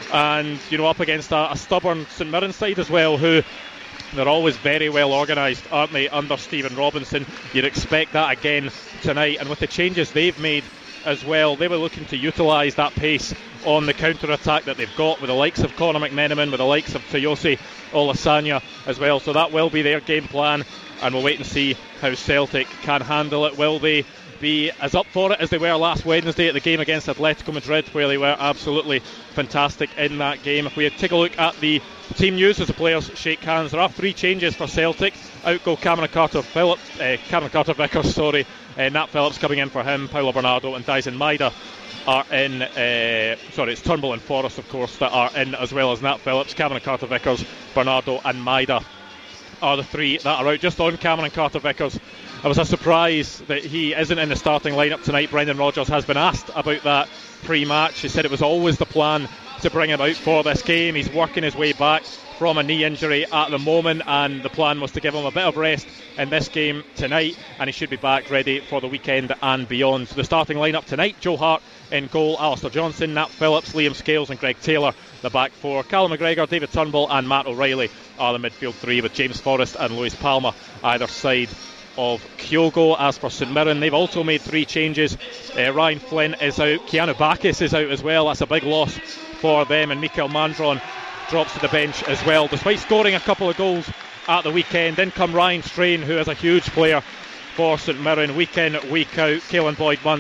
and you know up against a, a stubborn St Mirren side as well, who they're always very well organised, aren't they, under Stephen Robinson. You'd expect that again tonight, and with the changes they've made as well, they were looking to utilise that pace on the counter-attack that they've got with the likes of Conor McMenamin, with the likes of Toyosi Olasanya as well. So that will be their game plan, and we'll wait and see how Celtic can handle it. Will they be as up for it as they were last Wednesday at the game against Atletico Madrid, where they were absolutely fantastic in that game? If we take a look at the team news as the players shake hands, there are three changes for Celtic. Out go Cameron Carter-Phillips, uh, Cameron Carter-Vickers, sorry, uh, Nat Phillips coming in for him, Paulo Bernardo and Dyson Maeda are in, uh, sorry, it's Turnbull and Forrest, of course, that are in, as well as Nat Phillips. Cameron Carter-Vickers, Bernardo and Maeda are the three that are out. Just on Cameron Carter-Vickers, I was a surprise that he isn't in the starting lineup tonight. Brendan Rodgers has been asked about that pre-match. He said it was always the plan to bring him out for this game. He's working his way back from a knee injury at the moment, and the plan was to give him a bit of rest in this game tonight, and he should be back ready for the weekend and beyond. So the starting lineup tonight: Joe Hart in goal, Alistair Johnson, Nat Phillips, Liam Scales and Greg Taylor the back four. Callum McGregor, David Turnbull and Matt O'Reilly are the midfield three, with James Forrest and Lewis Palmer either side of Kyogo. As for St Mirren, they've also made three changes. uh, Ryan Flynn is out, Keanu Bacchus is out as well. That's a big loss for them, and Mikael Mandron drops to the bench as well, despite scoring a couple of goals at the weekend. Then come Ryan Strain, who is a huge player for St Mirren week in, week out. Caelan Boyd Munce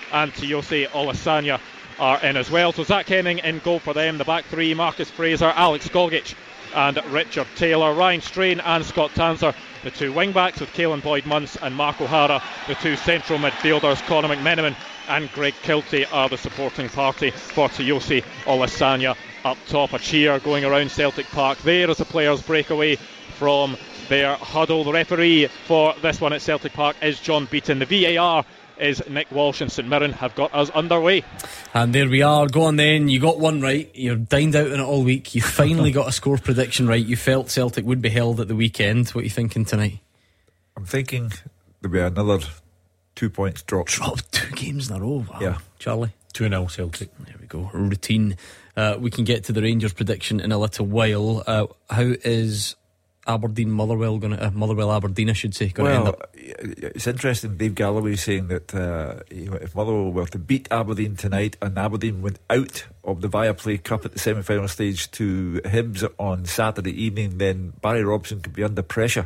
and Tiosi Olasanya are in as well. So Zach Henning in goal for them. The back three, Marcus Fraser, Alex Gogic and Richard Taylor. Ryan Strain and Scott Tanser, the two wing backs, with Caelan Boyd-Munce and Mark O'Hara, the two central midfielders. Conor McMenamin and Greg Kiltie are the supporting party for Tiosi Olasanya up top. A cheer going around Celtic Park there as the players break away from their huddle. The referee for this one at Celtic Park is John Beaton. The V A R is Nick Walsh, and St Mirren have got us underway. And there we are. Go on then. You got one right. You're dined out on it all week. You finally got a score prediction right. You felt Celtic would be held at the weekend. What are you thinking tonight? I'm thinking there'll be another two points drop. Drop two games in a row. Wow. Yeah. Charlie? two nil Celtic. There we go. Routine. Uh, we can get to the Rangers prediction in a little while. Uh, how is Aberdeen Motherwell going to uh, Motherwell Aberdeen I should say going well, to end up? It's interesting. Dave Galloway saying that uh, you know, if Motherwell were to beat Aberdeen tonight and Aberdeen went out of the Viaplay Cup at the semi-final stage to Hibs on Saturday evening, then Barry Robson could be under pressure.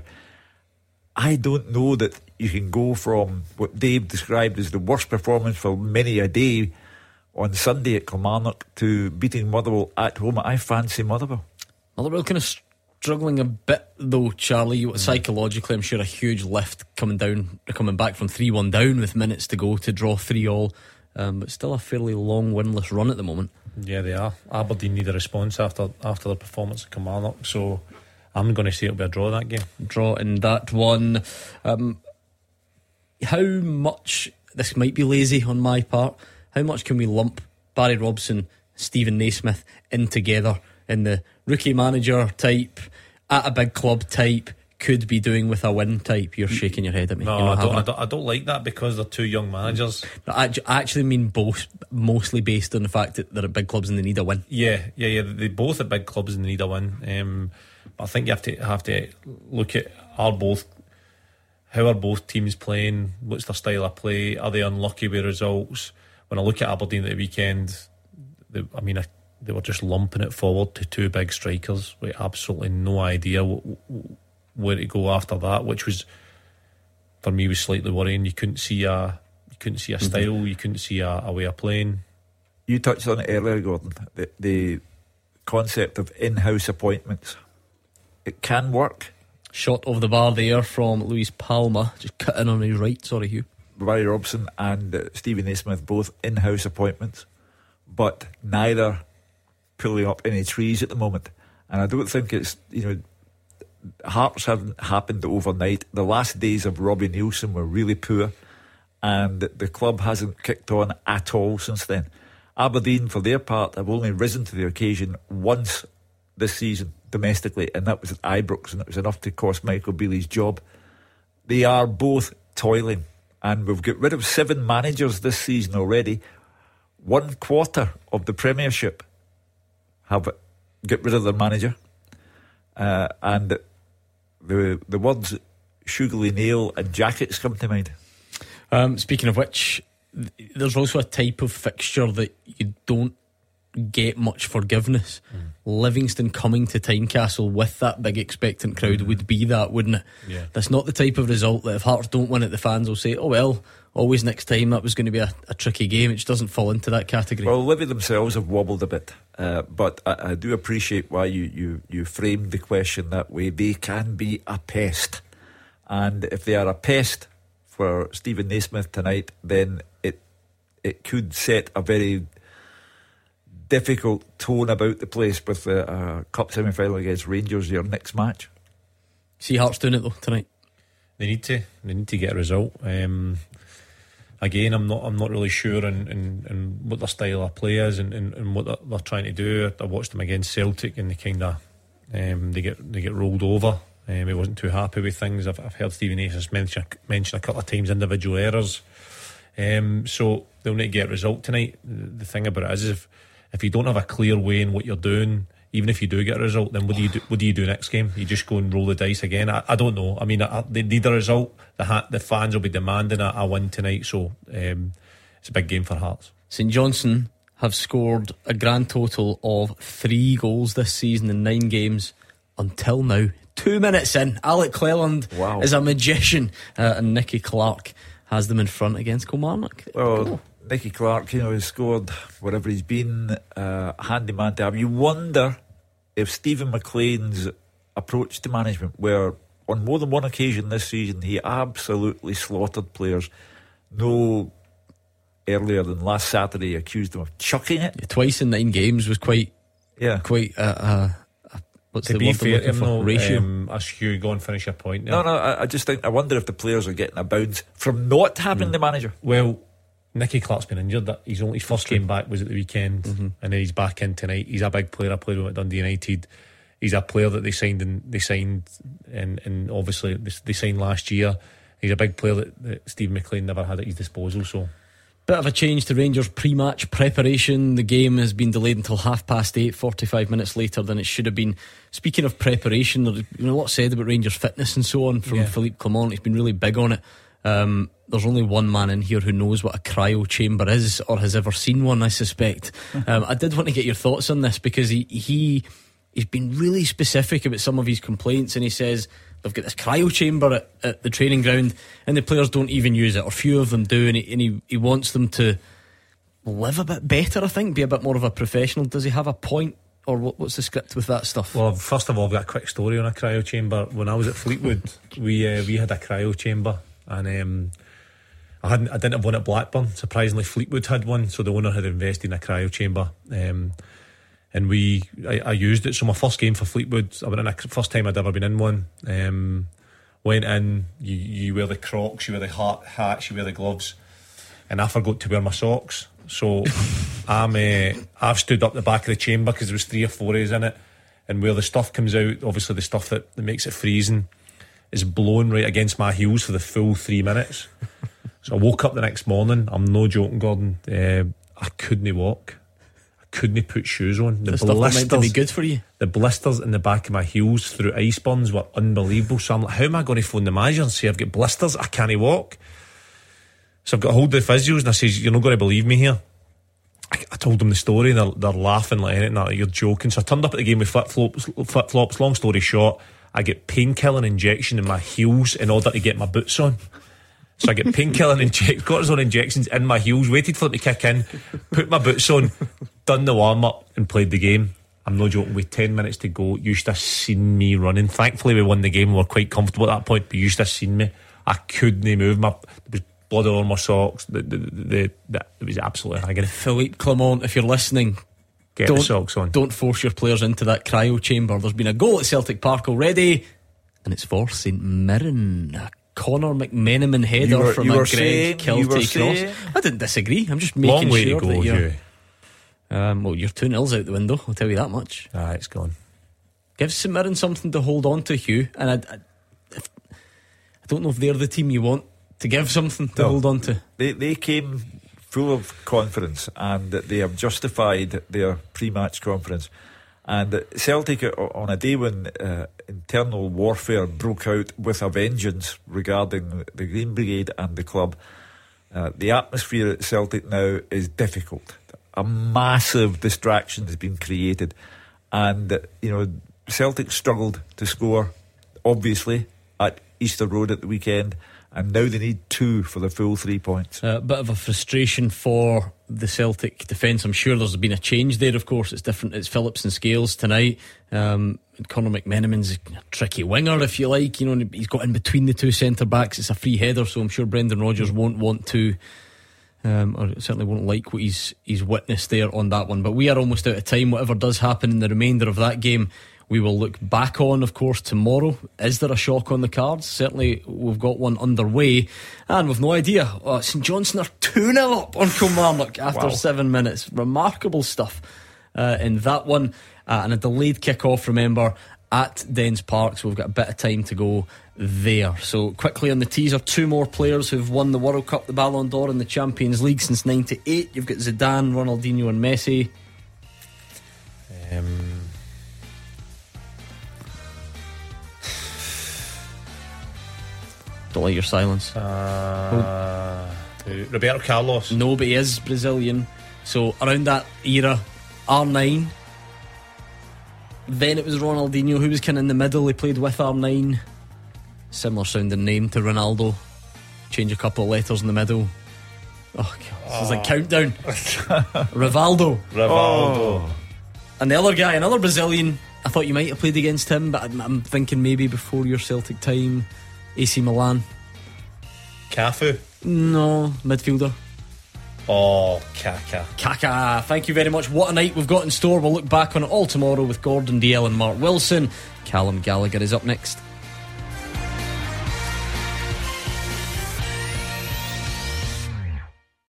I don't know that you can go from what Dave described as the worst performance for many a day on Sunday at Kilmarnock to beating Motherwell at home. I fancy Motherwell. Motherwell kind of struggling a bit though, Charlie. Mm. Psychologically, I'm sure a huge lift coming down, coming back from three one down with minutes to go to draw three all, um, but still a fairly long winless run at the moment. Yeah, they are. Aberdeen need a response after after their performance at Kilmarnock, so I'm going to say it'll be a draw that game. Draw in that one. Um, how much, this might be lazy on my part, how much can we lump Barry Robson, Stephen Naismith in together in the rookie manager type, at a big club type, could be doing with a win type? You're shaking your head at me. No, I don't, I, don't, I don't like that because they're two young managers. I actually mean both, mostly based on the fact that they're at big clubs and they need a win. Yeah, yeah, yeah. They both at big clubs and they need a win. Um, but I think you have to have to look at are both how are both teams playing? What's their style of play? Are they unlucky with results? When I look at Aberdeen at the weekend, they, I mean, I, they were just lumping it forward to two big strikers with absolutely no idea w- w- where to go after that, which was for me was slightly worrying. You couldn't see a you couldn't see a mm-hmm. style, you couldn't see a, a way of playing. You touched on it earlier, Gordon. The, the concept of in-house appointments. It can work. Shot over the bar there from Luis Palma, just cutting on his right. Sorry, Hugh. Barry Robson and uh, Stephen Naismith, both in-house appointments, but neither pulling up any trees at the moment. And I don't think it's, you know, Hearts haven't happened overnight. The last days of Robbie Neilson were really poor, and the club hasn't kicked on at all since then. Aberdeen, for their part, have only risen to the occasion once this season domestically, and that was at Ibrox, and it was enough to cost Michael Beale's job. They are both toiling, and we've got rid of seven managers this season already. One quarter of the Premiership have got rid of their manager, uh, and the the words Sugarly Nail and Jackets come to mind. Um, speaking of which, there's also a type of fixture that you don't get much forgiveness. mm. Livingston coming to Tynecastle with that big expectant crowd mm. would be that, wouldn't it? Yeah. That's not the type of result that if Hearts don't win it, the fans will say, oh well, always next time that was going to be a, a tricky game. It just doesn't fall into that category. Well, Livy themselves have wobbled a bit, uh, but I, I do appreciate why you, you, you framed the question that way. They can be a pest, and if they are a pest for Stephen Naismith tonight, then it it could set a very difficult tone about the place with the uh, cup semi-final against Rangers, your next match. See Hearts doing it though tonight. They need to. They need to get a result. Um, again, I'm not. I'm not really sure in, in, in what their style of play is and, and, and what they're, they're trying to do. I watched them against Celtic, and they kind of um, they get they get rolled over. Um, he wasn't too happy with things. I've, I've heard Stephen Naismith mention mention a couple of times individual errors. Um, so they'll need to get a result tonight. The, the thing about it is, if if you don't have a clear way in what you're doing, even if you do get a result, then what do you do, what do you do next game? You just go and roll the dice again? I, I don't know. I mean, I, they need a result. The ha- the fans will be demanding a, a win tonight, so um, it's a big game for Hearts. St Johnstone have scored a grand total of three goals this season in nine games until now. Two minutes in, Alec Cleland wow. is a magician, uh, and Nicky Clark has them in front against Kilmarnock. Well, Nicky Clark, you know, has scored wherever he's been, uh, handyman to have. You wonder if Stephen McLean's approach to management, where on more than one occasion this season he absolutely slaughtered players, no earlier than last Saturday accused them of chucking it. Yeah, twice in nine games was quite, yeah, quite. Uh, uh, uh, what's to the be word fair, I'm looking for? no, Ratio. Um, as Hugh, go and finish your point. No, no, I, I just think I wonder if the players are getting a bounce from not having mm. the manager. Well, Nicky Clark's been injured. That he's only his first game back was at the weekend, mm-hmm. and then he's back in tonight. He's a big player. I played with him at Dundee United. He's a player that they signed and they signed, and and obviously they signed last year. He's a big player that, that Steve McLean never had at his disposal. So, bit of a change to Rangers pre-match preparation. The game has been delayed until half past eight, forty-five minutes later than it should have been. Speaking of preparation, there's been a lot said about Rangers fitness and so on from yeah. Philippe Clement. He's been really big on it. Um, there's only one man in here who knows what a cryo chamber is or has ever seen one, I suspect. um, I did want to get your thoughts on this because he, he he's been really specific about some of his complaints, and he says they've got this cryo chamber at, at the training ground and the players don't even use it, or few of them do, and he, and he, he wants them to live a bit better, I think, be a bit more of a professional. Does he have a point, or what, what's the script with that stuff? Well, first of all, I've got a quick story on a cryo chamber. When I was at Fleetwood, we uh, we had a cryo chamber, and um, I hadn't I didn't have one at Blackburn. Surprisingly, Fleetwood had one, so the owner had invested in a cryo chamber, um, and we I, I used it. So my first game for Fleetwood, I went in a, first time I'd ever been in one. Um, went in, you, you wear the Crocs, you wear the hat, hats, you wear the gloves, and I forgot to wear my socks. So I'm uh, I've stood up the back of the chamber because there was three or four A's in it, and where the stuff comes out, obviously the stuff that, that makes it freezing, is blown right against my heels for the full three minutes. So I woke up the next morning, I'm no joking, Gordon, uh, I couldn't walk, I couldn't put shoes on. The, the stuff that meant to be good for you. The blisters in the back of my heels through ice burns were unbelievable. So I'm like, how am I going to phone the manager and say I've got blisters, I can't walk? So I've got a hold of the physios, and I says, you're not going to believe me here. I, I told them the story, and they're, they're laughing like anything, like, you're joking. So I turned up at the game with flip-flops, flip-flops. Long story short, I get painkilling injection in my heels in order to get my boots on. So I get painkilling injections, cortisone injections in my heels, waited for them to kick in, put my boots on, done the warm-up and played the game. I'm not joking, with ten minutes to go, you should have seen me running. Thankfully we won the game, we were quite comfortable at that point, but you should have seen me. I couldn't move, my, there was blood all on my socks. The, the, the, the, it was absolutely agony. Philippe Clement, if you're listening, get the socks on. Don't force your players into that cryo chamber. There's been a goal at Celtic Park already, and it's for St Mirren. A Conor McMenamin header were, from a Greg Kelty cross. I didn't disagree. I'm just making Long way sure to go, that you're, Hugh. um, well, you're two nils out the window, I'll tell you that much. Ah, it's gone. Give St Mirren something to hold on to, Hugh, and I, I, if, I don't know if they're the team you want to give something to no, hold on to. They they came full of confidence, and they have justified their pre-match conference. And Celtic, on a day when uh, internal warfare broke out with a vengeance regarding the Green Brigade and the club, uh, the atmosphere at Celtic now is difficult. A massive distraction has been created, and uh, you know, Celtic struggled to score, obviously, at Easter Road at the weekend, and now they need two for the full three points. A bit of a frustration for the Celtic defence. I'm sure there's been a change there, of course. It's different. It's Phillips and Scales tonight. Um, Conor McMenamin's a tricky winger, if you like. You know, he's got in between the two centre backs. It's a free header, so I'm sure Brendan Rodgers won't want to, um, or certainly won't like what he's he's witnessed there on that one. But we are almost out of time. Whatever does happen in the remainder of that game, we will look back on, of course, tomorrow. Is there a shock on the cards? Certainly we've got one underway, and we've no idea. oh, St Johnstone are two nil up on Kilmarnock after wow. seven minutes. Remarkable stuff uh, in that one, uh, and a delayed kick-off, remember, at Dens Park, so we've got a bit of time to go there. So quickly on the teaser, two more players who've won the World Cup, the Ballon d'Or and the Champions League since ninety-eight. You've got Zidane, Ronaldinho and Messi. um Don't like your silence. Uh, Roberto Carlos. No, but he is Brazilian. So around that era, R nine. Then it was Ronaldinho, who was kind of in the middle. He played with R nine. Similar sounding name to Ronaldo. Change a couple of letters in the middle. Oh, God. This is like countdown. Rivaldo. Rivaldo. Oh. And the other guy, another Brazilian, I thought you might have played against him, but I'm, I'm thinking maybe before your Celtic time, A C Milan. Cafu? No, midfielder. Oh, Kaka. Kaka, thank you very much. What a night we've got in store. We'll look back on it all tomorrow with Gordon D L and Mark Wilson. Callum Gallagher is up next.